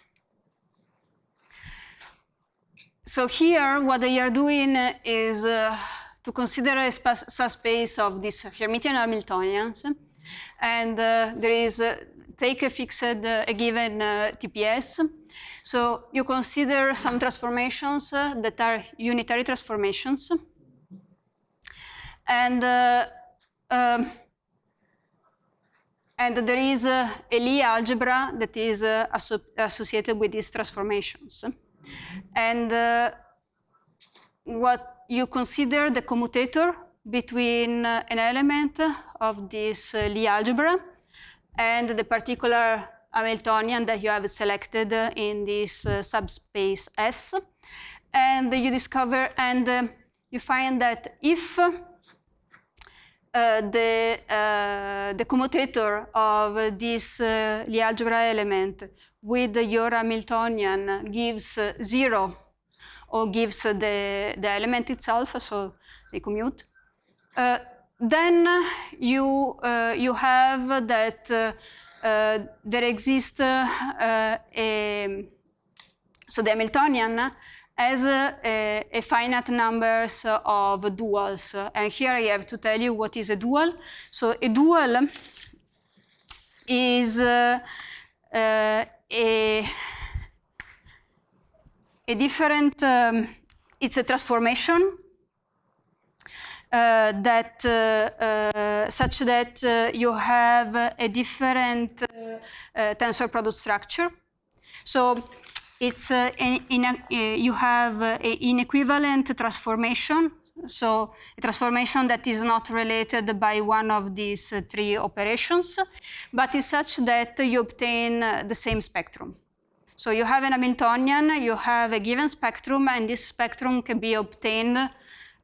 so here what they are doing is uh, to consider a spa- subspace of these Hermitian Hamiltonians, and uh, there is uh, take a fixed uh, a given uh, T P S. So you consider some transformations uh, that are unitary transformations. And uh, um, and there is uh, a Lie algebra that is uh, asso associated with these transformations. And uh, what you consider the commutator between uh, an element of this uh, Lie algebra and the particular Hamiltonian that you have selected uh, in this uh, subspace S. And you discover, and uh, you find that if uh, the, uh, the commutator of this uh, Lie algebra element with your Hamiltonian gives uh, zero, or gives uh, the, the element itself, so they commute, uh, then you, uh, you have that uh, uh, there exists uh, uh, a, so the Hamiltonian as a, a finite numbers of duals. And here I have to tell you what is a dual. So a dual is uh, uh, a, a different, um, it's a transformation uh, that uh, uh, such that uh, you have a different uh, uh, tensor product structure. So it's uh, in, in a, uh, you have uh, an inequivalent transformation, so a transformation that is not related by one of these uh, three operations, but is such that you obtain uh, the same spectrum. So you have an Hamiltonian, you have a given spectrum, and this spectrum can be obtained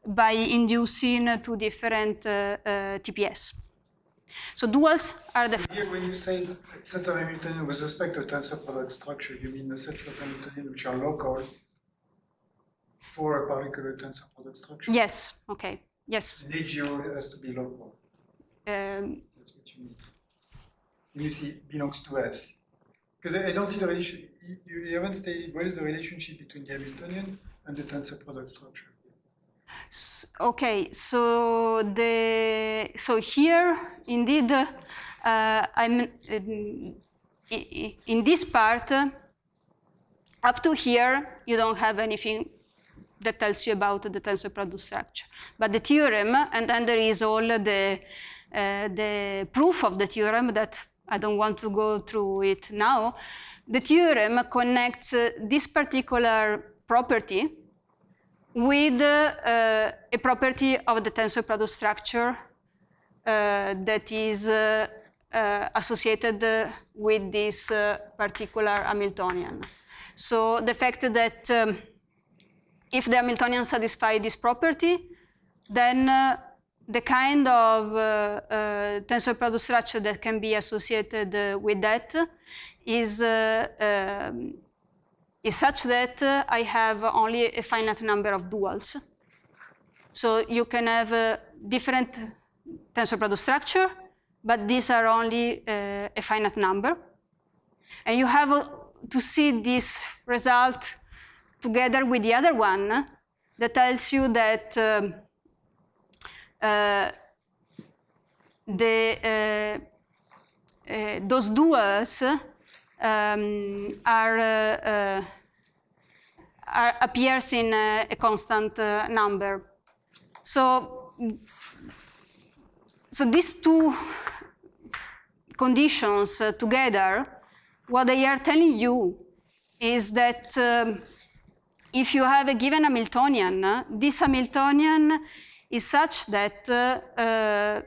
by inducing two different uh, uh, T P S. So duals are the. Here, when you say sets of Hamiltonian with respect to tensor product structure, you mean the sets of Hamiltonian which are local for a particular tensor product structure? Yes. Okay. Yes. And H zero has to be local. Um, That's what you mean. When you see belongs to S. Because I, I don't see the relation. You, you haven't stated what is the relationship between the Hamiltonian and the tensor product structure. Okay, so the so here indeed uh, I'm um, in this part uh, up to here you don't have anything that tells you about the tensor product structure, but the theorem, and then there is all the uh, the proof of the theorem that I don't want to go through it now. The theorem connects uh, this particular property with uh, a property of the tensor product structure uh, that is uh, uh, associated uh, with this uh, particular Hamiltonian. So the fact that um, if the Hamiltonian satisfies this property, then uh, the kind of uh, uh, tensor product structure that can be associated uh, with that is uh, um, is such that uh, I have only a finite number of duals. So you can have a different tensor product structure, but these are only uh, a finite number. And you have uh, to see this result together with the other one that tells you that um, uh, the, uh, uh, those duals Um, are, uh, uh, are appears in a, a constant uh, number. So, so these two conditions uh, together, what they are telling you is that um, if you have a given Hamiltonian, uh, this Hamiltonian is such that uh, uh,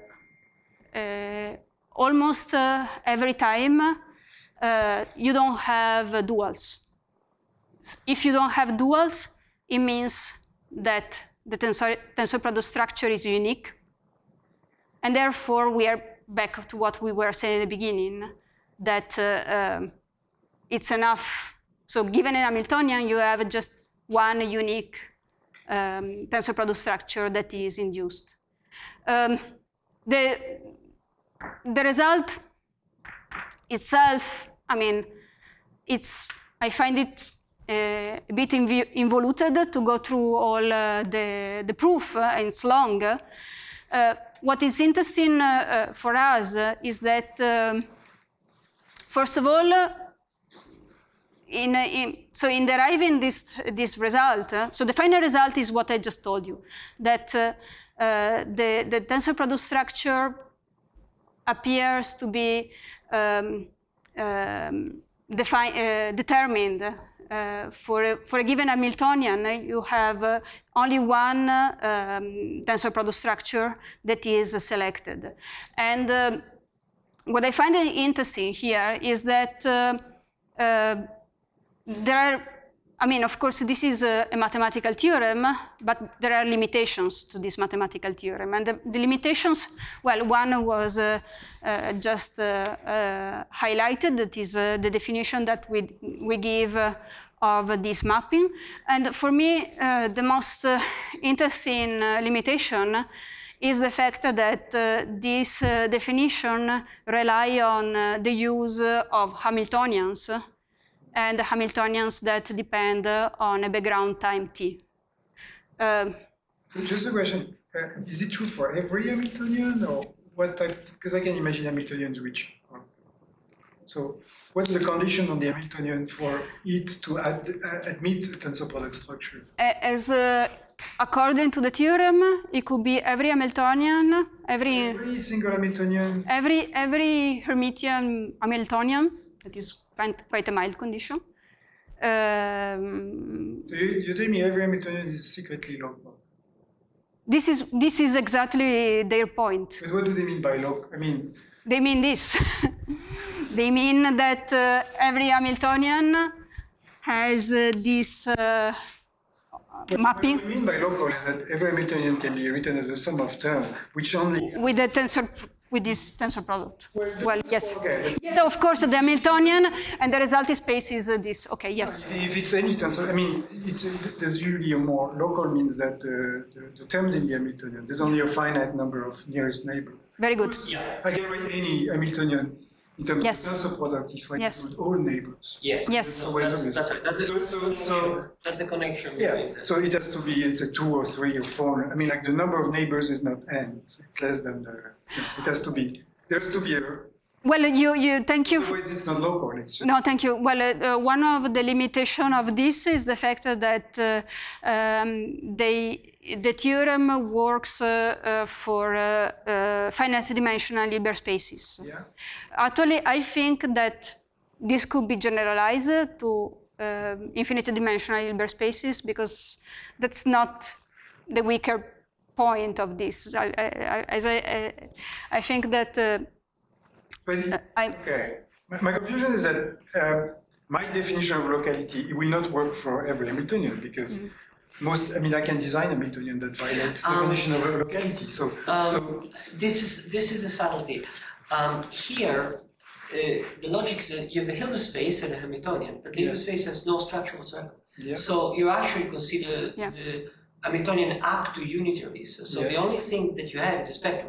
uh, almost uh, every time Uh, you don't have uh, duals. If you don't have duals, it means that the tensor, tensor product structure is unique. And therefore, we are back to what we were saying at the beginning, that uh, um, it's enough. So given an Hamiltonian, you have just one unique um, tensor product structure that is induced. Um, the, the result itself, I mean, it's, I find it uh, a bit inv involuted to go through all uh, the, the proof, uh, and it's long. Uh, what is interesting uh, uh, for us uh, is that, um, first of all, uh, in, uh, in, so in deriving this, this result, uh, so the final result is what I just told you, that uh, uh, the, the tensor product structure appears to be Um, um, uh, determined uh, for, a, for a given Hamiltonian. You have uh, only one uh, um, tensor product structure that is uh, selected. And uh, what I find interesting here is that uh, uh, there are, I mean, of course, this is a, a mathematical theorem, but there are limitations to this mathematical theorem. And the, the limitations, well, one was uh, uh, just uh, uh, highlighted, that is uh, the definition that we, we give uh, of this mapping. And for me, uh, the most uh, interesting uh, limitation is the fact that uh, this uh, definition relies on uh, the use of Hamiltonians, and the Hamiltonians that depend uh, on a background time t. Uh, so just a question, uh, is it true for every Hamiltonian, or what type, because I can imagine Hamiltonians which are, so what's the condition on the Hamiltonian for it to ad, uh, admit a tensor product structure? As uh, according to the theorem, it could be every Hamiltonian, every, every single Hamiltonian, every, every Hermitian Hamiltonian, that is quite a mild condition. Um, so you, you tell me every Hamiltonian is secretly local. This is this is exactly their point. But what do they mean by local? I mean, they mean this. They mean that uh, every Hamiltonian has uh, this uh, mapping What we mean by local is that every Hamiltonian can be written as a sum of terms, which only. with the tensor with this tensor product. Well, Well, yes. Okay, So of course the Hamiltonian and the resulting space is uh, this. Okay, yes. if it's any tensor, I mean, it's there's usually a more local means that the, the, the terms in the Hamiltonian, there's only a finite number of nearest neighbors. Very good. I can write any Hamiltonian in terms Yes. of tensor product if I Yes. include all neighbors. Yes. Yes. So that's, that's, a, that's, a So- so- so- that's a connection Yeah, between them. so it has to be, it's a two or three or four. I mean, like the number of neighbors is not n, it's, it's less than the, you know, it has to be, there has to be a, Well, you you thank you. For, otherwise it's not local, it's just. no, thank you. Well, uh, uh, one of the limitation of this is the fact that uh, um, they. The theorem works uh, uh, for uh, uh, finite dimensional Hilbert spaces. Yeah. Actually, I think that this could be generalized to uh, infinite dimensional Hilbert spaces because that's not the weaker point of this. I, I, I, as I, I, I think that uh, But it- I, okay, my, my confusion is that uh, my definition of locality, it will not work for every Hamiltonian because most, I mean, I can design a Hamiltonian that violates the Um, condition of a locality. So, Um, so this is this is the subtlety. Um, here, uh, the logic is that you have a Hilbert space and a Hamiltonian, but the Hilbert space has no structure whatsoever. Yeah. So you actually consider Yeah. the Hamiltonian up to unitaries. So the Yes. only thing that you have is a spectrum.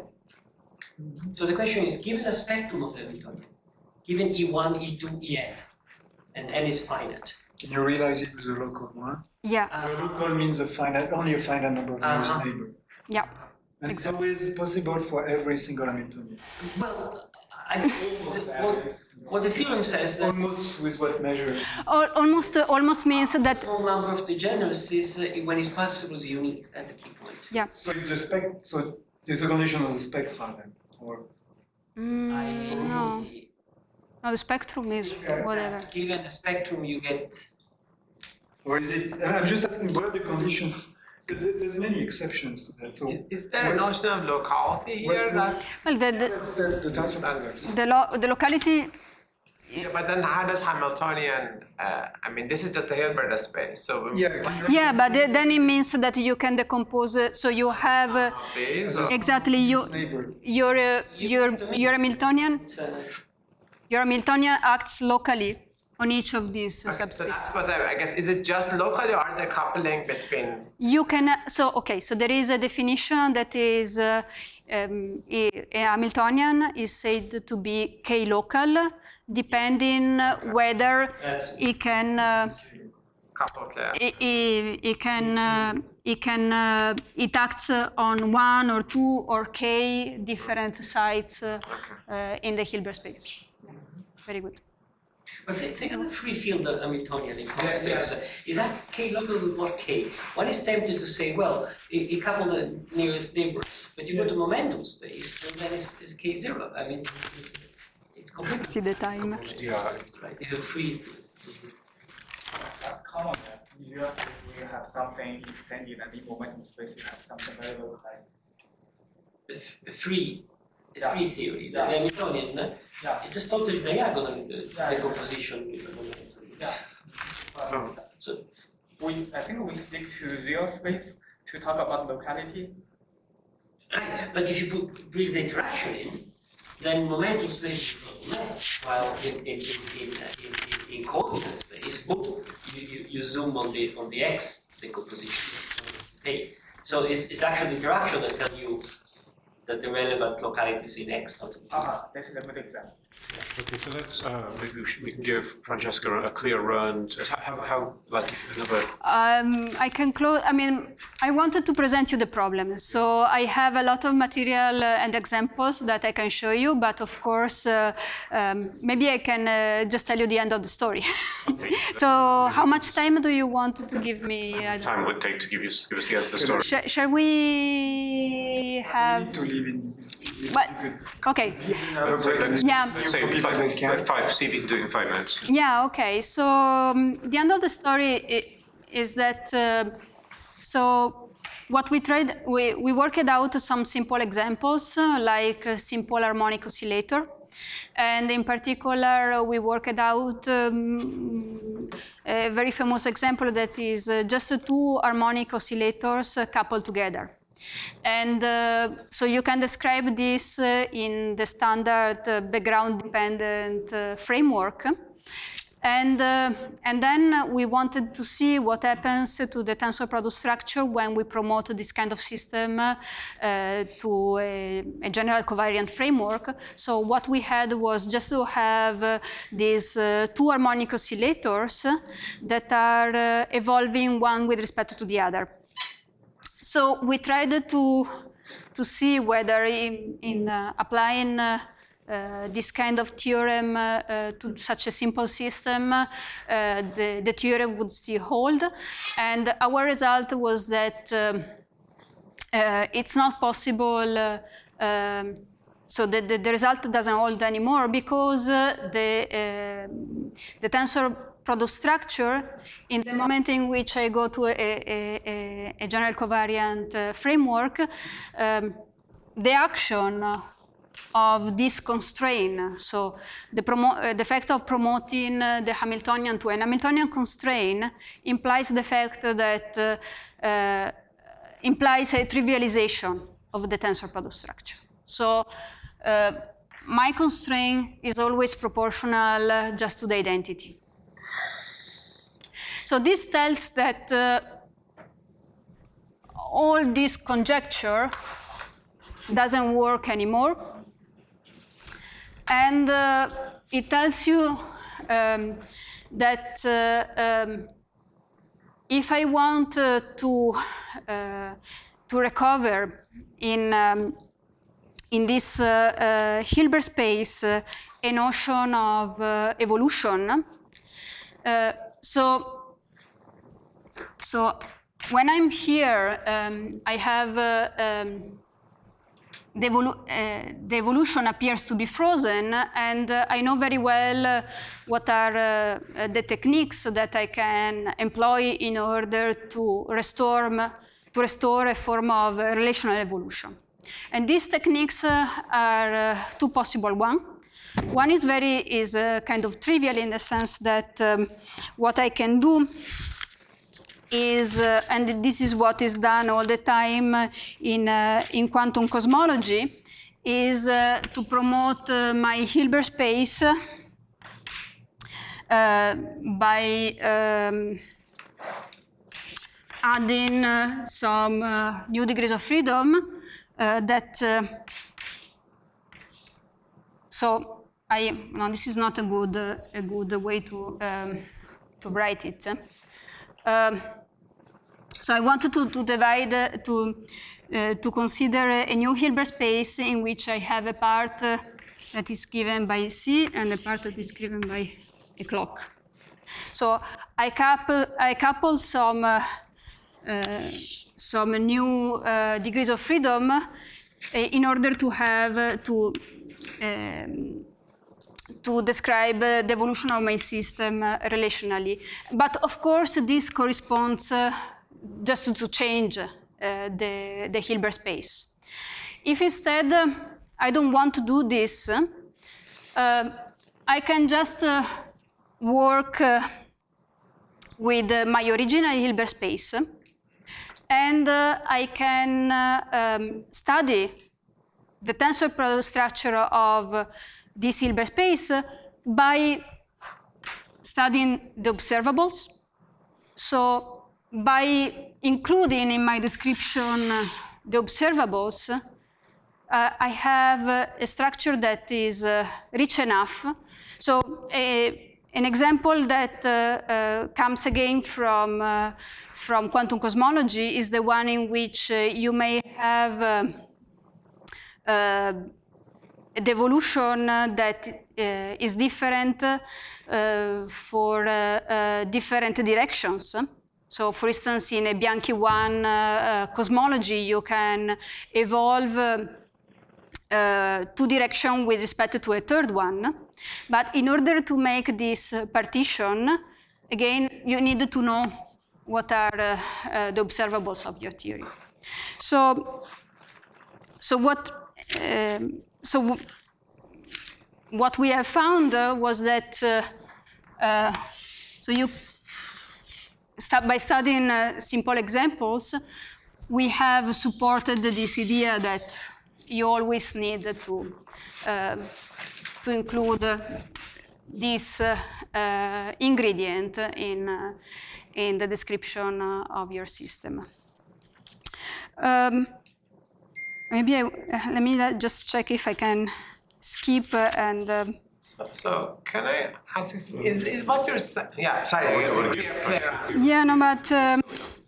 So the question is, given a spectrum of the Hamiltonian, given E one, E two, E n, and n is finite. can you realize it with a local one? yeah, Uh, A local means a finite, only a finite number of nearest Uh-huh. neighbor. yeah. And it's always possible for every single Hamiltonian. well, I, what, what the theorem says that Almost with what measure? Al- almost, uh, almost means that, the whole number of degenerates is uh, when it's possible is unique. That's the key point. yeah. So if the spec, so there's a condition of the spectra then, or? Mm, I no, use the no, the spectrum is whatever. given the spectrum you get. Or is it, I'm just asking, what are the conditions? Because there's many exceptions to that, so. Is there a notion of locality here? What- That, Well, the, the, That's, that's the tensor product. the, lo- the locality, yeah, but then how does Hamiltonian, uh, I mean, this is just a Hilbert space, so. Yeah, can you- yeah, but the- then it means that you can decompose, uh, so you have uh, Base or- exactly you, neighbor. your, uh, your, your Hamiltonian, It's, uh, your Hamiltonian acts locally on each of these uh, So subspaces. that's what I, I guess, is it just locally or are there coupling between? You can, so, okay, so there is a definition that is, uh, um, a, a Hamiltonian is said to be k-local, depending whether That's it can, uh, Couple there. it, it, it can, uh, it can, uh, it acts on one or two or k different sites uh, uh, in the Hilbert space. Very good. But think, think of the free field of Hamiltonian in Fourier space. Is that k local with what k? One is tempted to say, well, you, you couple the nearest neighbors, but you go to momentum space, and then it's, it's k zero. I mean, it's, it's completely See the time. right. It's a free. That's common that in real space we have something extended and in momentum space you have something very localized. A f- a free, a Yeah. free theory. Yeah. The Hamiltonian, no? Yeah. It's just totally diagonal uh, Yeah. decomposition with the momentum. Yeah. But So we, I think we stick to real space to talk about locality. Right, but if you put bring the interaction in, then momentum space is less, while in in in in, in, in, in coordinate space, boom, you, you, you zoom on the on the x decomposition. Okay, so it's, it's actually the interaction that tells you that the relevant locality is in x, not in t. Ah, this is a good example. Okay, so let's, uh, maybe we, should, we can give Francesca a clear run. To how, how, like, if another. Um, I can close, I mean, I wanted to present you the problem. So I have a lot of material uh, and examples that I can show you, but of course, uh, um, maybe I can uh, just tell you the end of the story. Okay. So how much time do you want to give me? I don't Time would take to give you give us the end of the story. Sh- shall we We have? need to live in. But, okay. Have a Let's say, break. let's, Yeah. let's say For people five, that can't. five C, we can do it in five minutes. Yeah, okay. So um, the end of the story i- is that, uh, so what we tried, we, we worked out some simple examples, uh, like a simple harmonic oscillator. And in particular, we worked out um, a very famous example that is uh, just two harmonic oscillators uh, coupled together. And uh, so you can describe this uh, in the standard uh, background-dependent uh, framework. And, uh, and then we wanted to see what happens to the tensor product structure when we promote this kind of system uh, to a, a general covariant framework. So what we had was just to have uh, these uh, two harmonic oscillators that are uh, evolving one with respect to the other. So we tried to, to see whether in, in uh, applying uh, Uh, this kind of theorem uh, uh, to such a simple system, uh, the, the theorem would still hold. And our result was that um, uh, it's not possible, uh, um, so the, the, the result doesn't hold anymore because uh, the, uh, the tensor product structure, in the moment in which I go to a, a, a, a general covariant uh, framework, um, the action of this constraint, so the, uh, the fact of promoting uh, the Hamiltonian to an Hamiltonian constraint implies the fact that uh, uh, implies a trivialization of the tensor product structure. So uh, my constraint is always proportional uh, just to the identity. So this tells that uh, all this conjecture doesn't work anymore. And uh, it tells you um, that uh, um, if I want uh, to, uh, to recover in, um, in this uh, uh, Hilbert space uh, a notion of uh, evolution, uh, so, so when I'm here, um, I have uh, um, The, evolu uh, the evolution appears to be frozen, and uh, I know very well uh, what are uh, the techniques that I can employ in order to restore, to restore a form of uh, relational evolution. And these techniques uh, are uh, two possible ones. One is very is uh, kind of trivial in the sense that um, what I can do is, uh, and this is what is done all the time in, uh, in quantum cosmology, is uh, to promote uh, my Hilbert space uh, by um, adding uh, some uh, new degrees of freedom uh, that, uh, so I, no, this is not a good, uh, a good way to, um, to write it. Um, so I wanted to, to divide, uh, to, uh, to consider a new Hilbert space in which I have a part uh, that is given by C and a part that is given by a clock. So I couple, I couple some, uh, uh, some new uh, degrees of freedom uh, in order to have, uh, to, um, to describe uh, the evolution of my system uh, relationally. But of course, this corresponds uh, just to, to change uh, the, the Hilbert space. If instead uh, I don't want to do this, uh, I can just uh, work uh, with uh, my original Hilbert space, and uh, I can uh, um, study the tensor product structure of uh, this Hilbert space by studying the observables. So by including in my description uh, the observables, uh, I have uh, a structure that is uh, rich enough. So a, an example that uh, uh, comes again from, uh, from quantum cosmology is the one in which uh, you may have uh, uh, a devolution that uh, is different uh, for uh, uh, different directions. So for instance, in a Bianchi one uh, uh, cosmology, you can evolve uh, uh, two directions with respect to a third one. But in order to make this partition, again, you need to know what are uh, uh, the observables of your theory. So, so what, um, so what we have found uh, was that, uh, uh, so you, start by studying uh, simple examples, we have supported this idea that you always need to, uh, to include uh, this uh, uh, ingredient in, uh, in the description uh, of your system. Um, maybe I, uh, let me just check if I can skip uh, and. Uh, so, so can I ask you? Is is what you're saying? Yeah, sorry. Oh, yeah, clear, clear. Yeah, no, but um,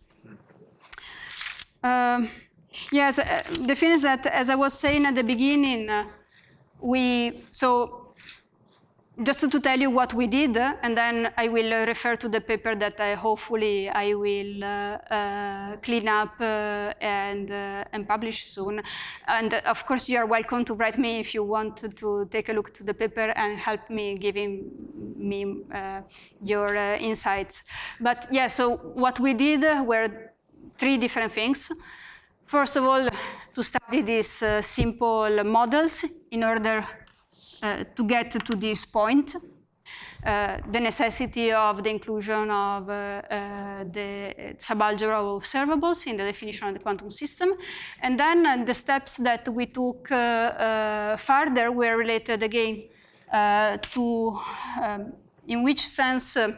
uh, yes, uh, the thing is that, as I was saying at the beginning, uh, we so. Just to, to tell you what we did, uh, and then I will uh, refer to the paper that I hopefully I will uh, uh, clean up uh, and, uh, and publish soon. And uh, of course, you are welcome to write me if you want to, to take a look to the paper and help me giving me uh, your uh, insights. But yeah, so what we did were three different things. First of all, to study these uh, simple models in order Uh, to get to this point, uh, the necessity of the inclusion of uh, uh, the subalgebra of observables in the definition of the quantum system. And then uh, the steps that we took uh, uh, further were related again uh, to um, in which sense uh,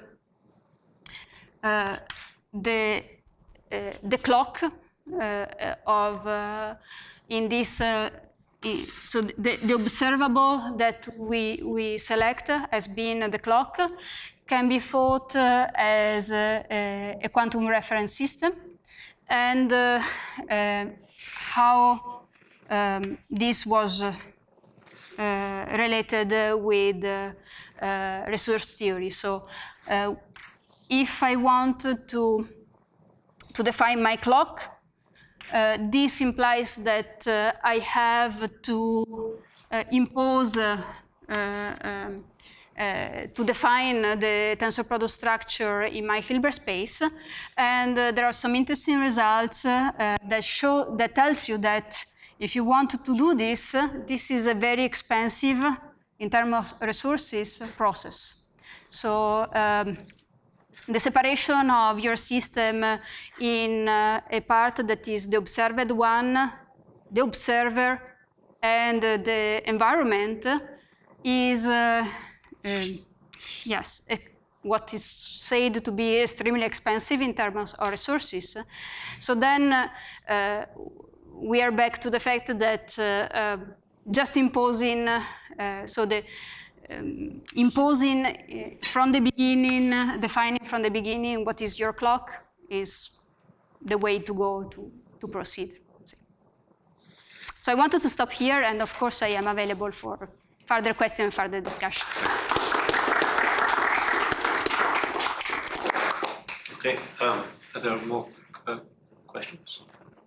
uh, the, uh, the clock uh, of uh, in this uh, So the, the observable that we, we select as being the clock can be thought uh, as a, a quantum reference system, and uh, uh, how um, this was uh, related with uh, uh, resource theory. So uh, if I wanted to, to define my clock, Uh, this implies that uh, I have to uh, impose, uh, uh, um, uh, to define the tensor product structure in my Hilbert space, and uh, there are some interesting results uh, that show that tells you that if you want to do this, uh, this is a very expensive, in terms of resources, process. So. Um, The separation of your system in uh, a part that is the observed one, the observer, and uh, the environment is, uh, uh, yes, a, what is said to be extremely expensive in terms of resources. So then uh, uh, we are back to the fact that uh, uh, just imposing, uh, so the Um, imposing uh, from the beginning, uh, defining from the beginning what is your clock is the way to go to, to proceed. So I wanted to stop here, and of course I am available for further questions and further discussion. Okay, um, are there more uh, questions?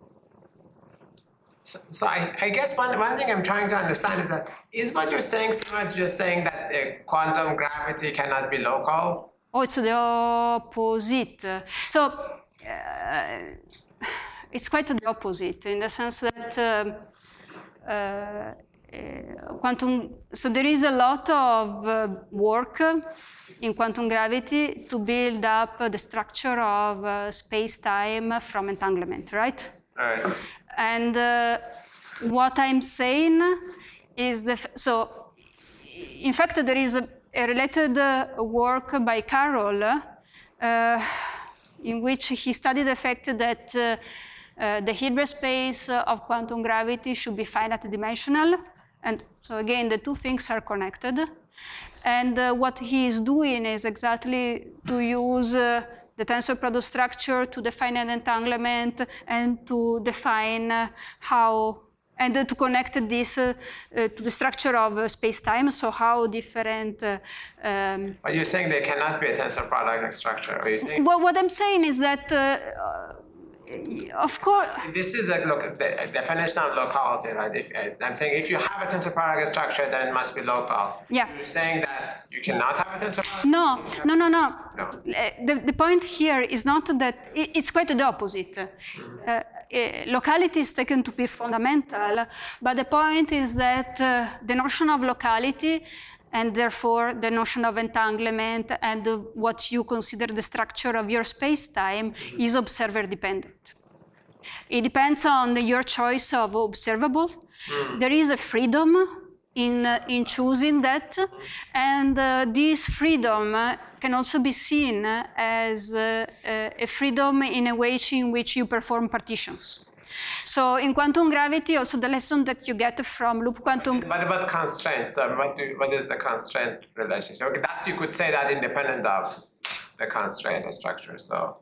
So, so I, I guess one, one thing I'm trying to understand is that, is what you're saying similar to just saying that uh, quantum gravity cannot be local? Oh, it's the opposite. So uh, it's quite the opposite in the sense that uh, uh, uh, quantum, so there is a lot of uh, work in quantum gravity to build up the structure of uh, space-time from entanglement, right? Right. And uh, what I'm saying is the, so in fact there is a, a related uh, work by Carroll uh, in which he studied the fact that uh, uh, the Hilbert space of quantum gravity should be finite dimensional. And so again, the two things are connected. And uh, what he is doing is exactly to use uh, the tensor product structure to define an entanglement and to define uh, how, and uh, to connect this uh, uh, to the structure of uh, space-time, so how different... Uh, um, But you're saying there cannot be a tensor product structure, are you saying? Well, what I'm saying is that, uh, of course... This is a look, the definition of locality, right? If, I'm saying if you have a tensor product structure, then it must be local. Yeah. You're saying that you cannot have a tensor product? No, no, no, no. No. Uh, The, the point here is not that, it, it's quite the opposite. Uh, locality is taken to be fundamental, but the point is that uh, the notion of locality and therefore the notion of entanglement and uh, what you consider the structure of your space-time is observer dependent. It depends on your choice of observable. Mm. There is a freedom in, uh, in choosing that, and uh, this freedom uh, can also be seen as uh, a freedom in a way in which you perform partitions. So in quantum gravity, also the lesson that you get from loop quantum... What about constraints? So what, do, what is the constraint relationship? Okay, that you could say that independent of the constraint structure, so...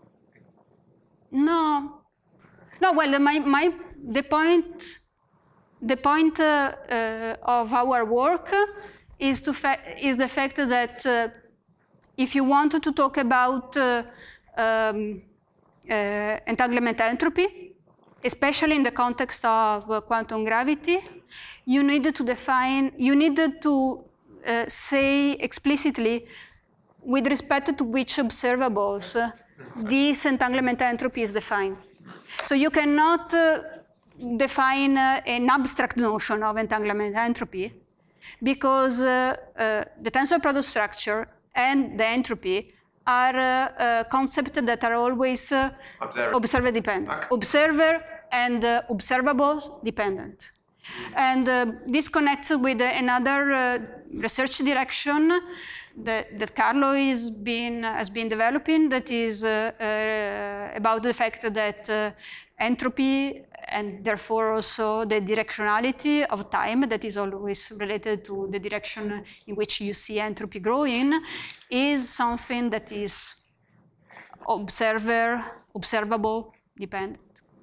No. No, well, my, my, the point, the point uh, uh, of our work is, to fa is the fact that uh, if you want to talk about uh, um, uh, entanglement entropy, especially in the context of uh, quantum gravity, you need to define, you need to uh, say explicitly with respect to which observables uh, this entanglement entropy is defined. So you cannot uh, define uh, an abstract notion of entanglement entropy because uh, uh, the tensor product structure and the entropy are uh, uh, concepts that are always uh, observer. observer dependent. Okay. Observer and uh, observable dependent. And uh, this connects with uh, another uh, research direction that, that Carlo is been, has been developing, that is uh, uh, about the fact that uh, entropy and therefore also the directionality of time that is always related to the direction in which you see entropy growing is something that is observer, observable, dependent.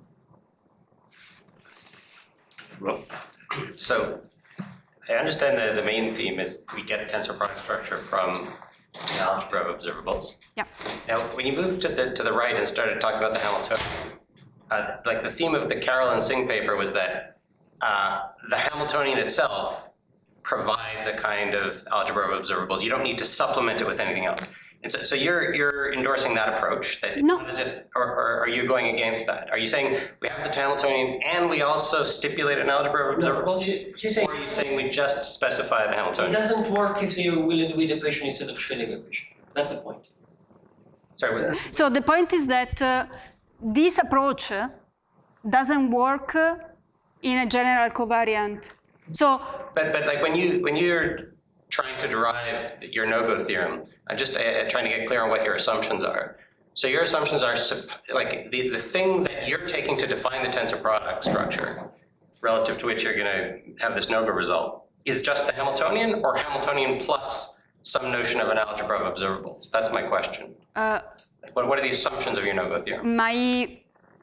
Well, so I understand that the main theme is we get tensor product structure from the algebra of observables. Yeah. Now, when you moved to the to the right and started talking about the Hamiltonian, uh, like the theme of the Carroll and Singh paper was that uh, the Hamiltonian itself provides a kind of algebra of observables. You don't need to supplement it with anything else. And so, so you're you're endorsing that approach. That no. As if, or, or are you going against that? Are you saying we have the Hamiltonian and we also stipulate an algebra of observables? No, she's saying, or are you saying we just specify the Hamiltonian? It doesn't work if the Will-Lewis equation instead of Schrödinger equation. That's the point. Sorry. What? So the point is that uh, this approach uh, doesn't work uh, in a general covariant. So, but but like when you when you're trying to derive your no-go theorem, I'm just uh, trying to get clear on what your assumptions are. So your assumptions are like the, the thing that you're taking to define the tensor product structure relative to which you're going to have this no-go result is just the Hamiltonian or Hamiltonian plus some notion of an algebra of observables? That's my question. Uh, like what, what are the assumptions of your no-go theorem? My,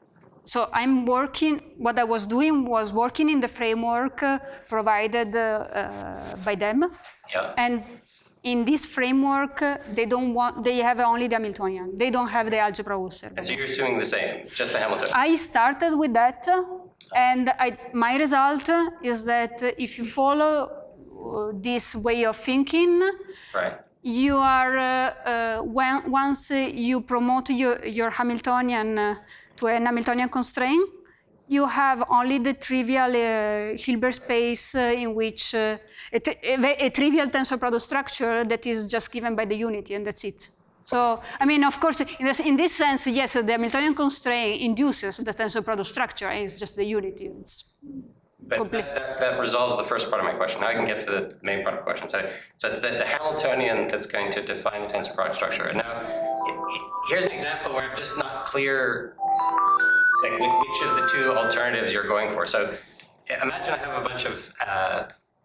so I'm working, what I was doing was working in the framework uh, provided uh, uh, by them. Yeah. And in this framework, uh, they don't want, they have only the Hamiltonian. They don't have the algebra observable. And so you're assuming the same, just the Hamiltonian. I started with that, uh, and I, my result uh, is that uh, if you follow uh, this way of thinking, right. you are, uh, uh, when, once uh, you promote your, your Hamiltonian uh, to an Hamiltonian constraint, you have only the trivial uh, Hilbert space uh, in which uh, a, a, a trivial tensor product structure that is just given by the unity, and that's it. So, I mean, of course, in this, in this sense, yes, the Hamiltonian constraint induces the tensor product structure, and it's just the unity. It's But that, that, that resolves the first part of my question. Now I can get to the main part of the question. So, so it's the, the Hamiltonian that's going to define the tensor product structure. And now, it, it, here's an example where I'm just not clear like which of the two alternatives you're going for. So imagine I have a bunch of uh,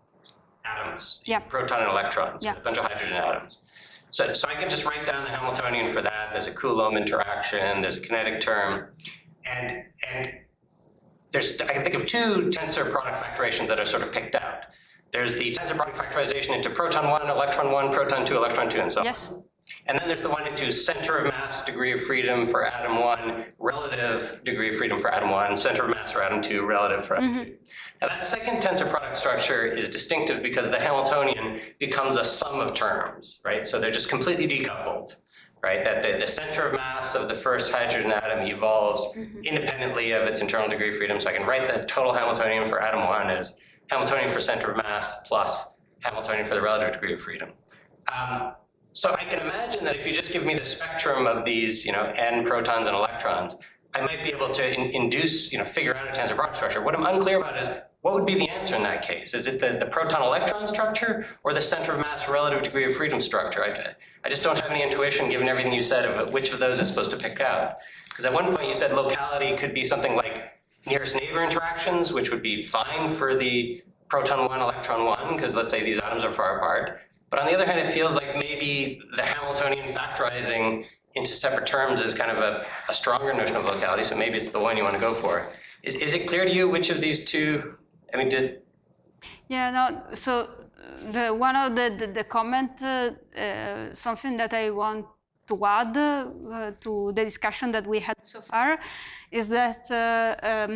atoms, yeah. proton and electrons, yeah. a bunch of hydrogen atoms. So, so I can just write down the Hamiltonian for that. There's a Coulomb interaction, there's a kinetic term, and, and there's, I can think of two tensor product factorations that are sort of picked out. There's the tensor product factorization into proton one, electron one, proton two, electron two, and so on. Yes. And then there's the one into center of mass, degree of freedom for atom one, relative degree of freedom for atom one, center of mass for atom two, relative for atom mm-hmm. two. Now that second tensor product structure is distinctive because the Hamiltonian becomes a sum of terms, right? So they're just completely decoupled. right? That the, the center of mass of the first hydrogen atom evolves Mm-hmm. independently of its internal degree of freedom. So I can write the total Hamiltonian for atom one as Hamiltonian for center of mass plus Hamiltonian for the relative degree of freedom. Um, so I can imagine that if you just give me the spectrum of these, you know, n protons and electrons, I might be able to in, induce, you know, figure out a tensor product structure. What I'm unclear about is what would be the answer in that case? Is it the, the proton-electron structure or the center of mass relative degree of freedom structure? I, I just don't have any intuition, given everything you said, of which of those is supposed to pick out. Because at one point you said locality could be something like nearest neighbor interactions, which would be fine for the proton one, electron one, because let's say these atoms are far apart. But on the other hand, it feels like maybe the Hamiltonian factorizing into separate terms is kind of a, a stronger notion of locality, so maybe it's the one you want to go for. Is, is it clear to you which of these two, I mean, did... Yeah, no, so the, one of the, the, the comment, uh, uh, something that I want to add uh, to the discussion that we had so far is that uh, um,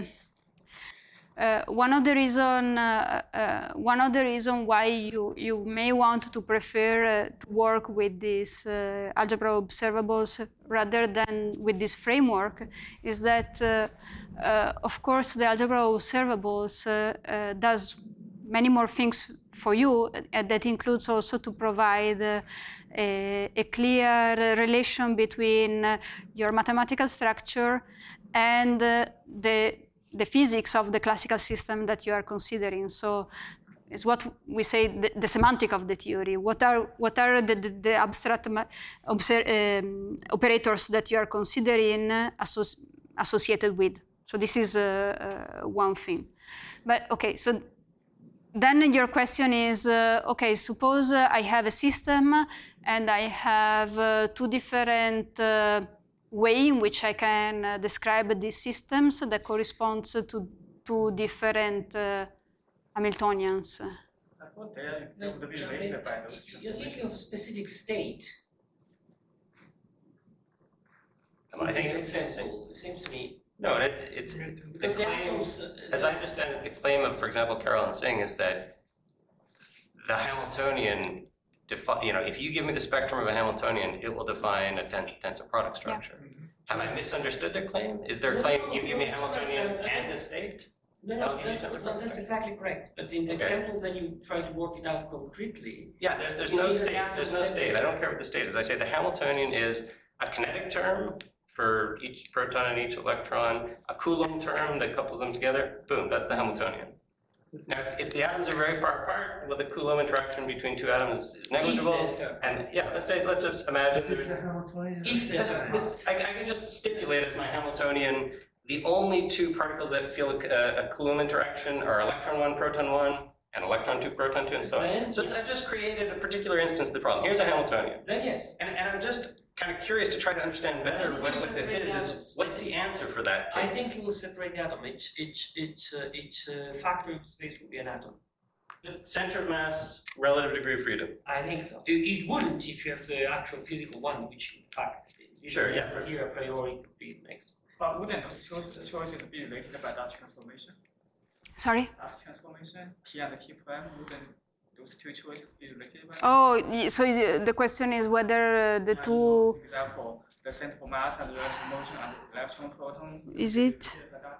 uh, one of the reason, uh, uh, one of the reason why you, you may want to prefer uh, to work with these uh, algebra observables rather than with this framework is that, uh, uh, of course, the algebra observables uh, uh, does many more things for you, and that includes also to provide uh, a, a clear relation between uh, your mathematical structure and uh, the the physics of the classical system that you are considering. So it's what we say the, the semantic of the theory. What are what are the, the, the abstract um, operators that you are considering uh, associ associated with? So this is uh, uh, one thing. But okay, so then your question is, uh, okay, suppose uh, I have a system and I have uh, two different uh, way in which I can uh, describe these systems that corresponds to two different uh, Hamiltonians. I thought they are No, going to be John, related by those you're thinking of a specific state. I think This it's example, it seems to me. No, it, it's, the Because the claim, atoms, uh, as I understand it, the claim of, for example, Carolyn Singh is that the Hamiltonian, defi you know, if you give me the spectrum of a Hamiltonian, it will define a ten tensor product structure. Mm-hmm. Have I misunderstood their claim? Is their No, claim no, you give me a no, Hamiltonian no, no, and the state? No, I'll no, give you that's, separate no, that's products. exactly correct. But in the Okay. example, then you try to work it out concretely. Yeah, there's, there's If no you state, have there's no separate- state. I don't care what the state is. I say the Hamiltonian is a kinetic term for each proton and each electron, a Coulomb term that couples them together, boom, that's the Hamiltonian. Now, if, if the atoms are very far apart, well, the Coulomb interaction between two atoms is negligible. If And yeah, let's say, let's just imagine. This is a Hamiltonian. If there's a This- I, I can just stipulate as my Hamiltonian, the only two particles that feel a, a Coulomb interaction are electron one, proton one, and electron two, proton two, and so on. Then- So I've just created a particular instance of the problem. Here's a Hamiltonian. then yes. And, and I'm just kind of curious to try to understand better what, what this is, is what's the answer for that case? I think you will separate the atom. Each each each uh, each uh, factor of space will be an atom. Center of mass, relative degree of freedom. I think so. It, it wouldn't if you have the actual physical one, which in fact this Sure, yeah. one here a priori would be next. But wouldn't those cho- choices be related by that transformation? Sorry? That transformation, T and T prime, wouldn't those two choices be related by that? Oh, y- so y- the question is whether uh, the And two, For example, the center for mass and relative motion and electron proton. Is it? Like that.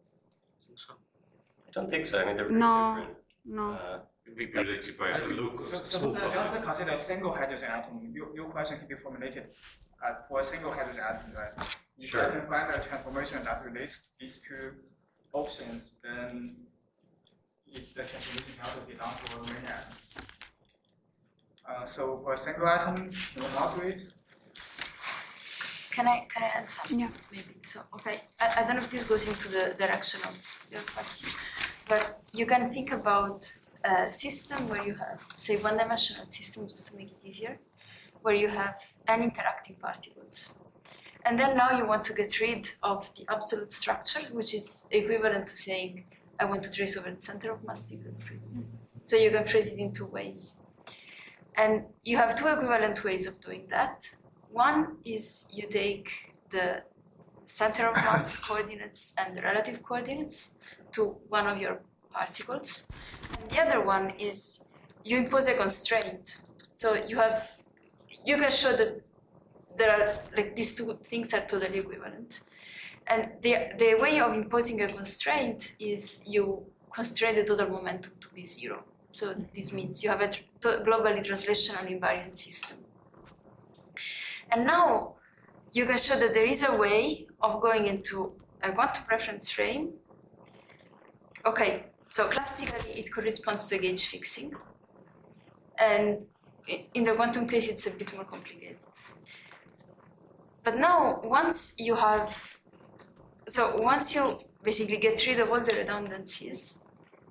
I don't think so. I mean, they're very No. different. no. Uh, Be related by a local So, small so just part. consider a single hydrogen atom. Your, your question can be formulated uh, for a single hydrogen atom, right? If Sure. I can find a transformation that relates these two options, then if the transformation can also be done for many atoms. Uh, so for a single atom, you will not do it. Can I can I add something? Yeah. Maybe so. Okay. I, I don't know if this goes into the direction of your question, but you can think about a system where you have, say, one-dimensional system, just to make it easier, where you have n interacting particles, and then now you want to get rid of the absolute structure, which is equivalent to saying I want to trace over the center of mass degree of freedom. So you can trace it in two ways, and you have two equivalent ways of doing that. One is you take the center of mass coordinates and the relative coordinates to one of your particles. And the other one is you impose a constraint. So you have, you can show that there are like these two things are totally equivalent. And the the way of imposing a constraint is you constrain the total momentum to be zero. So this means you have a tr- globally translational invariant system. And now you can show that there is a way of going into a quantum reference frame. Okay, so classically it corresponds to a gauge fixing. And in the quantum case, it's a bit more complicated. But now, once you have, so once you basically get rid of all the redundancies,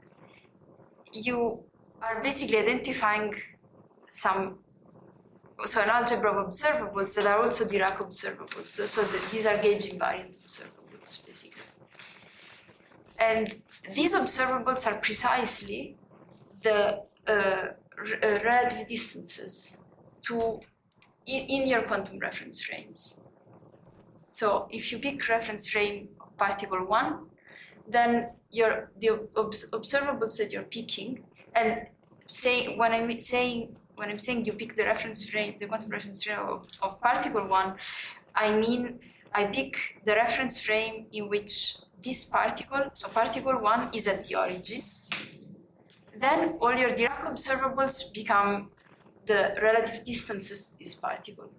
you are basically identifying some, so an algebra of observables that are also Dirac observables. So, so the, these are gauge invariant observables, basically. And these observables are precisely the uh, r- relative distances to in, in your quantum reference frames. So if you pick reference frame of particle one, then your the obs- observables that you're picking, and say when I'm saying when I'm saying you pick the reference frame, the quantum reference frame of, of particle one, I mean I pick the reference frame in which this particle, so particle one is at the origin. Then all your Dirac observables become the relative distances to this particle.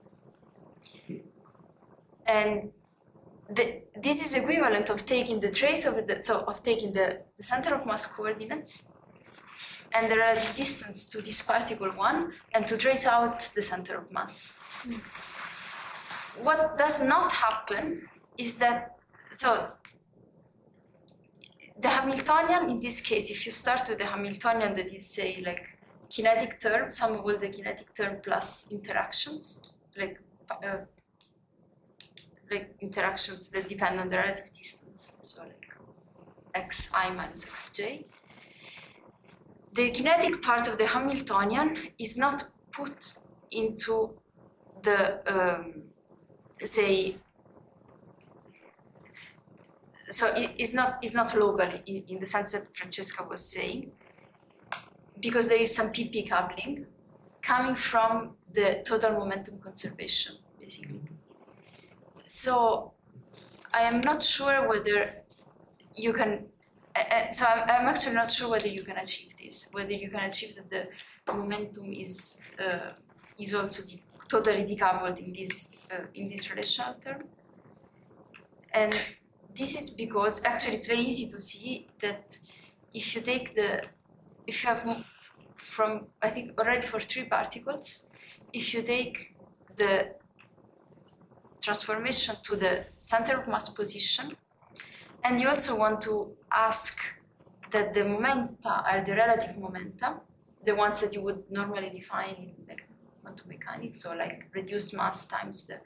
And the, this is equivalent of taking the trace over the, so of taking the, the center of mass coordinates and the relative distance to this particle one, and to trace out the center of mass. Mm. What does not happen is that, so the Hamiltonian, in this case, if you start with the Hamiltonian that is, say, like kinetic term, sum of all the kinetic term plus interactions, like uh, like interactions that depend on the relative distance, so like xi minus xj. The kinetic part of the Hamiltonian is not put into the, um, say, so it is not is not locally in, in the sense that Francesca was saying, because there is some P P coupling coming from the total momentum conservation, basically. So I am not sure whether you can, uh, so I'm, I'm actually not sure whether you can achieve this, whether you can achieve that the momentum is uh, is also de- totally decoupled in this uh, in this relational term. And this is because actually it's very easy to see that if you take the, if you have from, I think already for three particles, if you take the transformation to the center of mass position, and you also want to ask that the momenta are the relative momenta, the ones that you would normally define in like quantum mechanics, so like reduced mass times the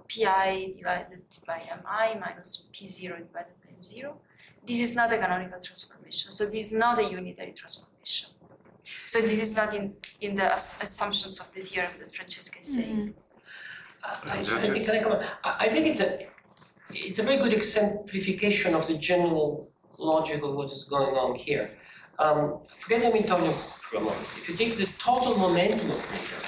pi divided by mi minus p zero divided by m zero. This is not a canonical transformation, so this is not a unitary transformation. So this is not in, in the as- assumptions of the theorem that Francesca is saying. Mm-hmm. I, I, think, can I, comment? I think it's a it's a very good exemplification of the general logic of what is going on here. Um, forget Hamiltonian for a moment. If you take the total momentum operator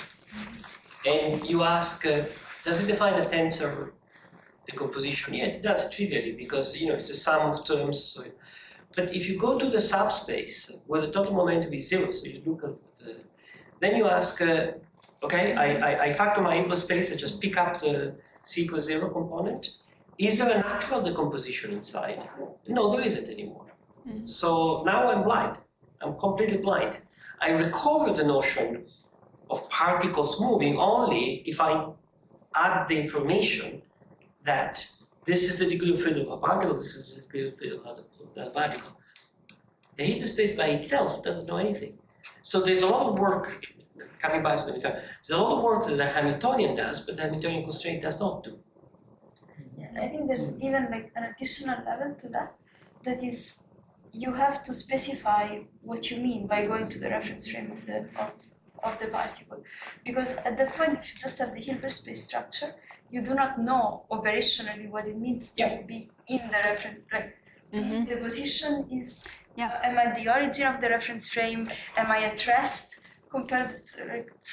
and you ask, uh, does it define a tensor decomposition? Yeah, it does trivially because you know it's a sum of terms. So, but if you go to the subspace where the total momentum is zero, so you look at the, then you ask. Uh, Okay, I, I, I factor my Hilbert space, I just pick up the C equals zero component. Is there an actual decomposition inside? No, there isn't anymore. Mm-hmm. So now I'm blind. I'm completely blind. I recover the notion of particles moving only if I add the information that this is the degree of freedom of a particle, this is the degree of freedom of the particle. The Hilbert space by itself doesn't know anything. So there's a lot of work. Coming back to the Hamiltonian, there's a lot of work that the Hamiltonian does, but the Hamiltonian constraint does not do. Yeah, I think there's even like an additional level to that. That is, you have to specify what you mean by going to the reference frame of the of, of the particle, because at that point, if you just have the Hilbert space structure, you do not know operationally what it means to yeah. be in the reference. Like, mm-hmm. the position is. Yeah. Uh, am I at the origin of the reference frame? Am I at rest? Compared to, like,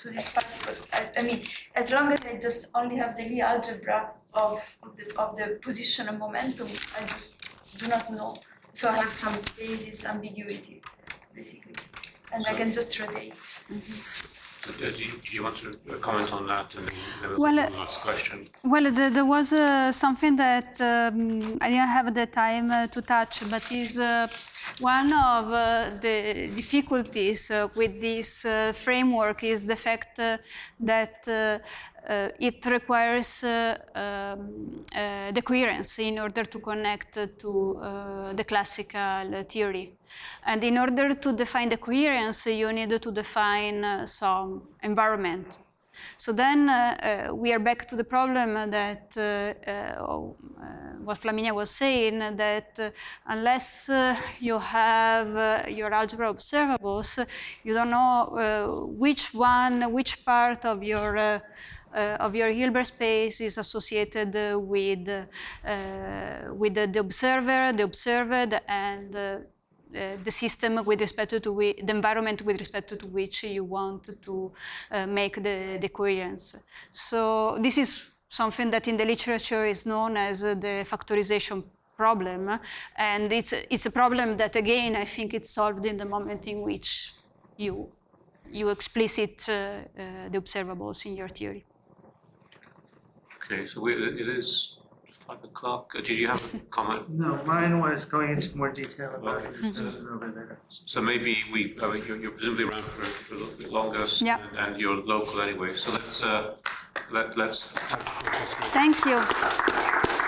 to this part. But I, I mean, as long as I just only have the Lie algebra of, of the of the position and momentum, I just do not know. So I have some basis ambiguity, basically, and I can just rotate. Mm-hmm. So, uh, do, you, do you want to comment on that and then Well, the last question? Well, there, there was uh, something that um, I didn't have the time uh, to touch, but is uh, one of uh, the difficulties uh, with this uh, framework is the fact uh, that uh, uh, it requires uh, um, uh, the coherence in order to connect uh, to uh, the classical theory. And in order to define the coherence, you need to define uh, some environment. So then uh, uh, we are back to the problem that uh, uh, what Flaminia was saying, that uh, unless uh, you have uh, your algebra observables, you don't know uh, which one, which part of your uh, uh, of your Hilbert space is associated uh, with uh, with the, the observer, the observed, and uh, Uh, the system with respect to we, the environment with respect to which you want to uh, make the, the coherence. So this is something that in the literature is known as uh, the factorization problem, and it's it's a problem that again I think it's solved in the moment in which you you explicit uh, uh, the observables in your theory. Okay, so we, it is five o'clock. Uh, did you have a comment? No, mine was going into more detail about Okay. the discussion over there. So maybe we, I mean, you're, you're presumably around for, for a little bit longer, s- Yeah. and, and you're local anyway. So let's uh, let let's. Thank you.